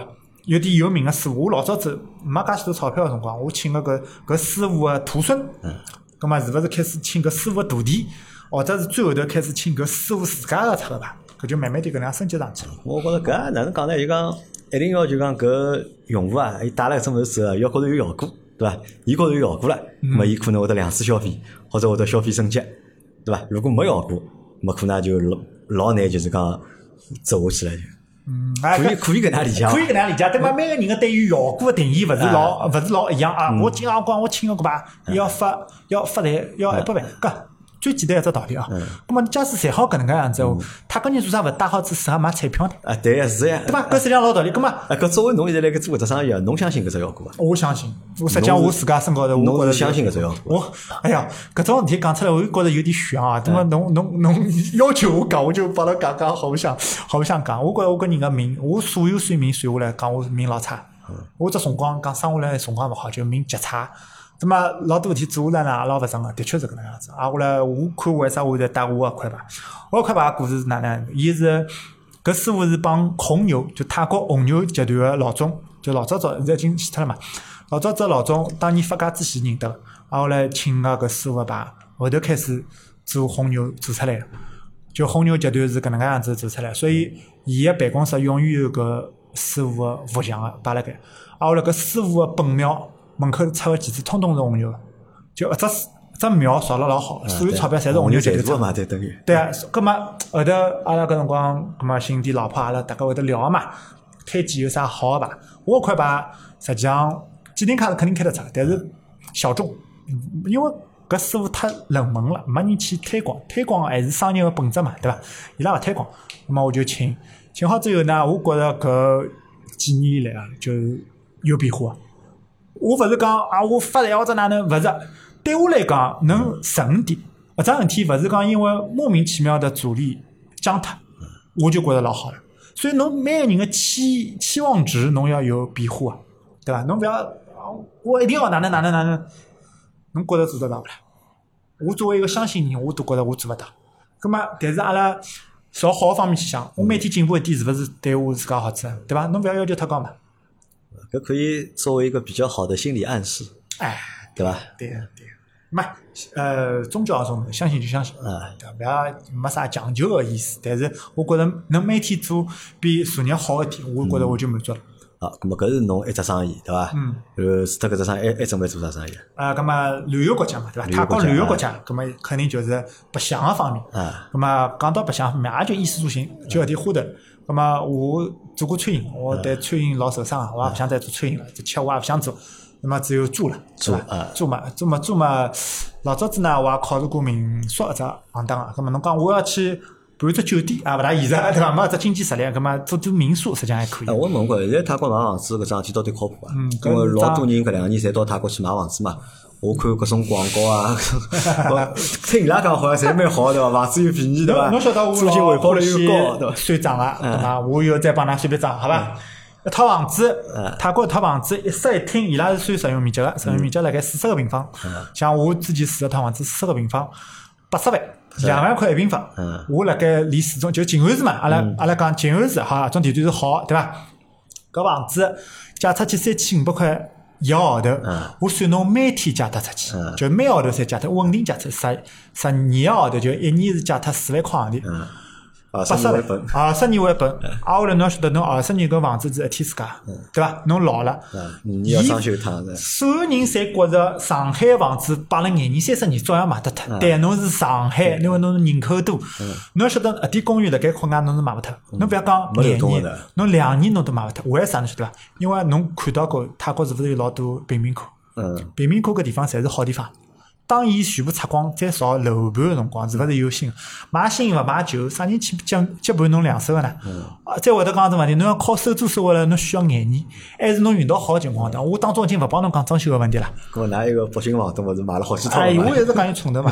S2: 有点有名个师傅，我老早子没介许多钞票个辰光，我请个搿搿师傅个徒孙，嗯，葛末是勿是开始请搿师傅个徒弟，或者是最后头开始请搿师傅自家个出个伐？搿就慢慢地搿能样升级上去了。
S1: 我觉着搿哪能讲呢？就讲一定要就讲搿用户啊，伊带了搿种物事之后，要觉着有效果，对伐？伊觉着有效果了，那么伊可能会得两次消费，或者会得消费升级，对伐？如果没效果，那么可能就老老难，就是讲走下去了就。嗯，可以可以搿能理解，
S2: 可以搿能理解。对伐？每个人个对于效果个定义勿是老勿是老一样啊。我今朝讲我请个搿把要发要发财要一百万，搿最简单一只道理啊。咁么假使赚好搿能介样子，他搿人做啥勿带好子适合买彩票呢？
S1: 啊，对个是这样，
S2: 对伐？搿实际上老道理。咁么，
S1: 啊，搿作为侬现在辣盖做搿只生意啊，侬相信搿只效果伐？
S2: 我相信，我实际上我自家身高头，我觉着
S1: 相信搿只效果。
S2: 我哎呀，搿种事体讲出来，我又觉着有点悬啊。咁么侬侬侬要求我讲，我就帮侬讲讲，好不想好不想讲。我觉着我搿人个命，我所有算命算下来讲，我命老差。我只辰光讲生下来辰光勿好，就命极差。咁么老多事体做下来呢，老勿顺个，的确是搿能样子。啊，后来我看为啥我在带我个块牌，我个块牌故事是哪能？伊是搿师傅是帮红牛，就泰国红牛集团个老总，就老早早现在已经死脱了嘛。老早早老总当年发家之前认得，啊后来请个搿师傅个牌，后头开始做红牛做出来个，就红牛集团是搿能介样子做出来，所以伊个办公室永远有搿师傅个佛像个摆辣盖。啊后来搿师傅个本庙门口出个旗子，通通是红牛，就一只只庙造了老好，所有钞票侪是红牛集团
S1: 嘛，对等于。
S2: 对啊，葛末后头阿拉搿辰光，葛末新店老婆阿拉大家会得聊嘛，推荐有啥好个伐？我块牌实际上机顶卡是肯定开得出，但是小众，因为搿师傅太冷门了，没人去推广，推广还是商业个本质嘛，对伐？伊拉勿推广，葛末我就请，请好之后呢，我觉着搿几年以来啊，就有变化。我勿是讲啊，我发财或者哪能，勿是。对我来讲，能顺点，搿桩事体勿是讲因为莫名其妙的阻力降脱，我就觉着老好了。所以侬每个人的期期望值，侬要有变化，对伐？侬勿要我一定要哪能哪能哪能，侬觉着做得到勿啦？我作为一个相信人，我都觉着我做勿到。葛末，但是阿拉朝好个方面去想，我每天进步一点，是勿是对我自家好处？对伐？侬勿要要求太高嘛。
S1: 搿可以作为一个比较好的心理暗示，
S2: 哎，
S1: 对吧？
S2: 对对，没呃，宗教中相信就相信，
S1: 啊，
S2: 对伐？勿要没啥讲究个意思。但是我觉着能每天做比昨日好一点，我觉着我就满足了。
S1: 好，咁么搿是侬一只生意，对伐？嗯。呃，除脱搿只生意，还还准备做啥生意？
S2: 啊，咁么旅游国家嘛，对伐？泰国旅游国家，咁么肯定就是白相个方面。啊。咁么讲到白相方面，也就衣食住行，就搿点花头。咁么我做过餐饮，我对餐饮老受伤个，我也勿想再做餐饮了，这吃我也勿想做。那么只有做了，
S1: 做
S2: 啊，做嘛，做嘛，做嘛。老早子呢，我也考虑过民宿一只行当个。咁么侬讲我要去办只酒店，也勿大现实，对伐？没只经济实力，咁么做做民宿实际上还可以。
S1: 我问过，现在泰国买房子搿桩事体到底靠谱伐？嗯，因为老多人搿两年侪到泰国去买房子嘛。我看各种广告啊，听伊拉讲好像侪蛮好对伐？房子又便宜对伐？
S2: 侬晓得我
S1: 租金回报率又高对伐？
S2: 算账啊，对伐？我又再帮㑚算笔账，好伐？一套房子，泰国一套房子一室一厅，伊拉是算实用面积个，实用面积辣盖四十个平方。像我自己住一套房子四十个平方，八十万，两万块一平方。我辣盖离市中就静安寺嘛，阿拉阿拉讲静安寺好，种地段是好，对伐？搿房子借出去三千五百块。一个号头，我算侬每天借得出去，就每个号头才借脱，稳定借脱十十二个号头，就一年是借脱四万块行钿，
S1: 八十万，
S2: 二十年为本。啊，后来侬晓得，侬二十年搿房子是一天自家，对伐？侬老了，
S1: 你要装修一趟的。
S2: 所有人侪觉着上海个房子摆了廿年、三十年照样卖得脱，但侬是上海，因为侬是人口多，侬晓得一点公寓辣盖郊外侬是卖勿脱，侬勿要讲廿年，侬两年侬都卖勿脱，为啥侬晓得伐？因为侬看到过泰国是勿是有老多贫民窟？嗯，贫民窟搿地方侪是好地方。当伊全部拆光再造楼盘个辰光，是勿是有新买新勿买旧？啥人去接接盘侬两手个呢？嗯、啊，再会得讲只问题，侬要靠手做收回来，侬需要廿年，还是侬运道好个情况下，我当中已经勿帮侬讲装修个问题了。
S1: 搿哪有个北京房东勿是买了好几套？
S2: 哎，我一直讲有冲突嘛。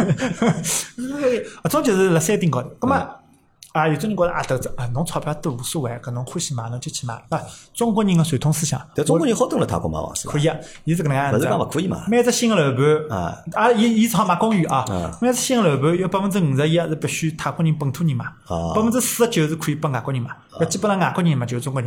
S2: 搿种就是辣山顶高头，葛末。啊，有种人觉着啊，投资啊，侬钞票多无所谓，搿侬欢喜买侬就去买。啊，中国人个传统思想。
S1: 但中国人好蹲辣泰国买房是伐？
S2: 可以啊，伊是搿能样子。
S1: 勿是讲勿可以嘛？
S2: 每只新个楼盘啊，啊，伊伊只好买公寓啊。每只新个楼盘有百分之五十一是必须泰国人本土人买，百分之四十九是可以拨外国人买。搿基本上外国人嘛就是中国人了。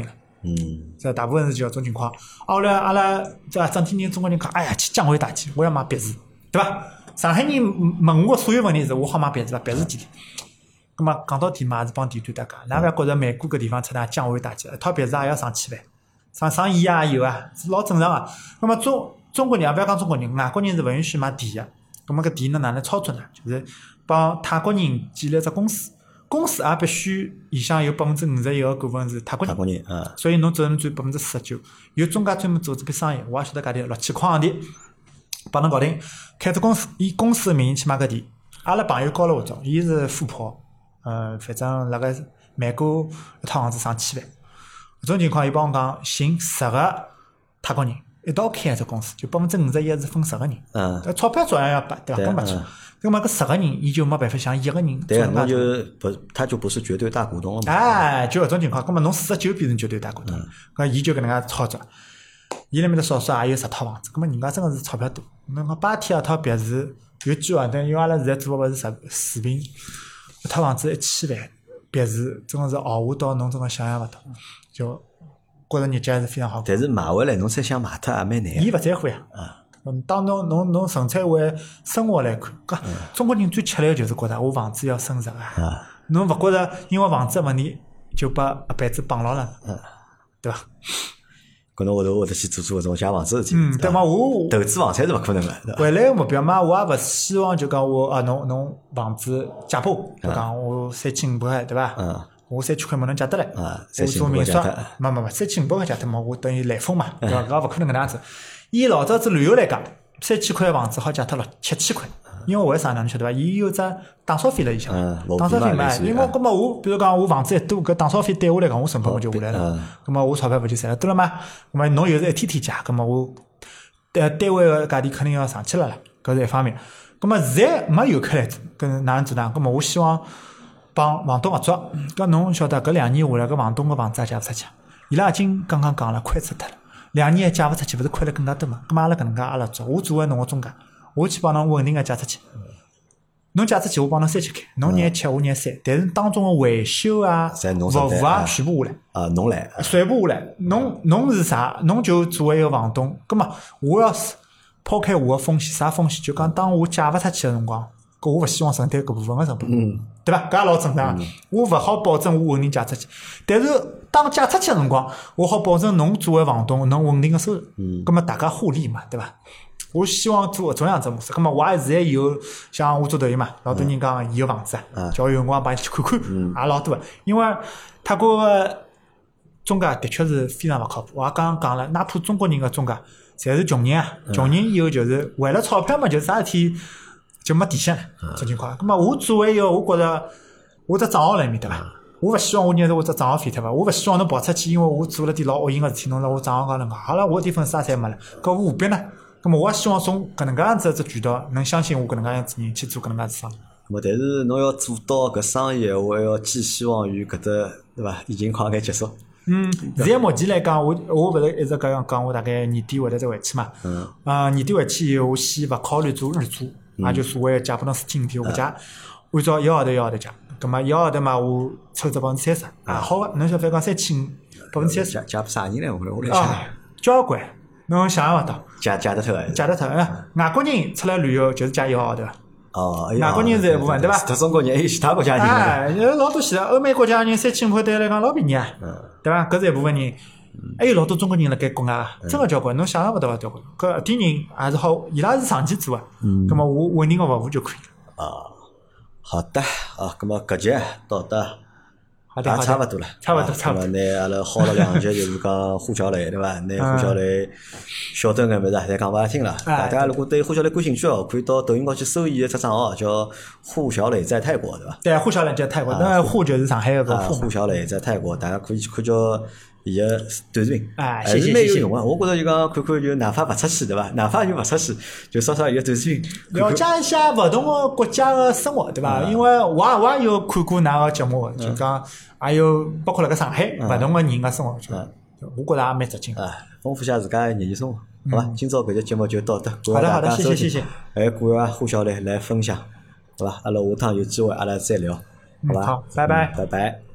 S1: 嗯，
S2: 这大部分是就搿种情况。后来阿拉这整体人中国人讲，哎呀，去江淮大气，我要买别墅，对伐？上海人问我所有问题是，我好买别墅伐？别墅几钿？咁么讲到底嘛，也是帮地段搭界。㑚勿要觉着曼谷搿地方出㑚江淮大气，一套别墅也要上千万，上上亿也有啊，是老正常个。咁么中中国人也勿要讲中国人，外国人是勿允许买地个。咁么搿地呢哪能操作呢？就是帮泰国人建立一只公司。公司也必须里向有百分之五十一个股份是泰国人，
S1: 泰国人啊，
S2: 所以侬只能占百分之四十九。有中介专门做这笔生意，我也晓得价钿六千块洋钿，帮侬搞定。开只公司，以公司的名义去买搿地。阿拉朋友交了我种，伊是富婆，呃，反正辣盖曼谷一套房子上千万。搿种情况，伊帮我讲，寻十个泰国人一道开一只公司，就百分之五十一是分十个人，
S1: 嗯，
S2: 钞票照样要拨，对伐？搿没错。那么搿十个人，伊就没办法像一个人
S1: 对啊，侬就不，他就不是绝对大股东了嘛。
S2: 哎，就搿种情况，葛末侬四十九变成绝对大股东，搿伊就搿能介操作。伊那面的少数也有十套房子，葛末人家真个是钞票多。侬讲巴天一套别墅有句话，但因为阿拉现在做个勿是视视频，一套房子一千万，别墅真个是豪华到侬真个想象勿到，就觉着日脚还是非常好。
S1: 但是买回来侬再想卖脱也蛮难。
S2: 伊勿在乎呀。嗯，当侬侬侬纯粹为生活来看，搿中国人最吃力个就是觉着我房子要升值啊！侬勿觉着因为房子个问题就把一辈子绑牢了，对伐？
S1: 搿侬后头会得去做做搿种假房子事体，
S2: 嗯，对嘛？我
S1: 投资房产是勿可能个。
S2: 未来个目标嘛，我也勿希望就讲我啊，侬侬房子借拨我，就讲我三千五百块，对伐？嗯，我三千块没能借得来，我做民宿，没没没，三千五百块借脱嘛，我等于来风嘛，对伐？搿勿可能搿能样子。以老早子旅游来讲，三千块房子好借脱了七千块，因为为啥呢？侬晓得伐？伊有只打扫费了里向，打扫费嘛。因为搿么我，比如讲我房子一多，搿打扫费对我来讲，我成本我就下来了。搿么我钞票勿就赚了多了嘛？搿么侬又是一天天借，搿么我单单位个价钿肯定要上去了啦。搿是一方面。搿么现在没游客来做，搿哪能做呢？搿么我希望帮房东合作。搿侬晓得搿两年下来，搿房东个房子也借勿出去，伊拉已经刚刚讲了，亏死脱了。两年还借勿出去，勿是亏了更加多嘛？咁嘛阿拉搿能介阿拉做，我作为侬个中介，我去帮侬稳定个借出去。侬借出去，我帮侬三千开，侬廿七，我廿三，但是当中个维修啊、服务啊，全部下来。
S1: 啊，侬来，
S2: 全部下来。侬侬是啥？侬就作为一个房东，咁么我要是抛开我个风险，啥风险？就讲当我借勿出去个辰光，搿我勿希望承担搿部分个成本，嗯，对伐？搿也老正常。我勿好保证我稳定借出去，但是当借出去个辰光，我好保证侬作为房东能稳定个收入，嗯，葛末大家互利嘛，对伐？我希望做搿种样子模式。葛末我也现在有像我做抖音嘛，老多人讲伊个房子啊，叫我有辰光帮伊去看看，也老多个。因为泰国个中介的确是非常勿靠谱。我也刚刚讲了，哪怕中国人个中介，侪是穷人啊，穷人以后就是为了钞票嘛，就啥事体。就没底线了，这情况。咁么我作为一个，我觉着我只账号辣埃面对伐？我勿希望我捏着我只账号废脱伐？我勿希望侬跑出去，因为我做了点老恶心个事体，侬辣我账号高头讲，好了，我点粉丝也侪没了，搿我何必呢？咁么我也希望从搿能介样子只渠道，能相信我搿能介样子人去做搿能介子生意。
S1: 咁但是侬要做到搿生意，我要寄希望于搿只对伐？疫情快眼结束。
S2: 嗯，现在目前来讲，我我勿是一直讲讲，我大概年底会得再回去嘛。嗯。啊，年底回去以后，我先勿考虑做日租。也就所谓借拨侬四千五天，我借，按照一个号头一个号头借，葛末一个号头嘛，我抽只百分之三十，啊，好个，侬晓得讲三千五，百分之三十，
S1: 借拨啥人呢？我来我来想，
S2: 交关，侬想象勿到，
S1: 借借得脱个，
S2: 借得脱，嗯，外国人出来旅游就是借一个号头，
S1: 哦，
S2: 外国人是一部分对伐？
S1: 除中国人还有其他国家人，
S2: 哎，有老多其他欧美国家人三千五块对伊来讲老便宜啊，对伐？搿是一部分人。还有老多中国人辣盖国外啊，真个交关，侬想象勿到个交关。搿一点人还是好，伊拉是长期做个，葛末我稳定个服务就可以了。
S1: 啊，好的，啊，葛末搿节到得
S2: 也
S1: 差勿多了，
S2: 差勿多，差勿多。
S1: 拿阿拉好了两节，就是讲呼小雷对伐？拿呼小雷晓得眼物事，侪讲拨阿拉听了。大家如果对呼小雷感兴趣哦，可以到抖音高去搜伊个只账号，叫呼小雷在泰国，对伐？
S2: 对，呼小雷在泰国，那呼就是上海个呼。
S1: 呼小雷在泰国，大家可以去看叫。伊个短视频
S2: 还
S1: 是蛮有用个，我觉着就讲看看就哪怕勿出去对伐？哪怕就勿出去，就稍稍伊个短视频
S2: 了解一下勿同个国家个生活对伐？因为我也我也有看过㑚个节目，就讲还有包括辣盖上海勿同个人个生活，我觉着也蛮值劲
S1: 啊，丰富下自家个业余生活，好伐？今朝搿节节目就到这，
S2: 好的好的，谢谢谢谢。
S1: 还感谢呼小雷来分享，好伐？阿拉下趟有机会阿拉再聊，好伐？
S2: 好，拜拜，
S1: 拜拜。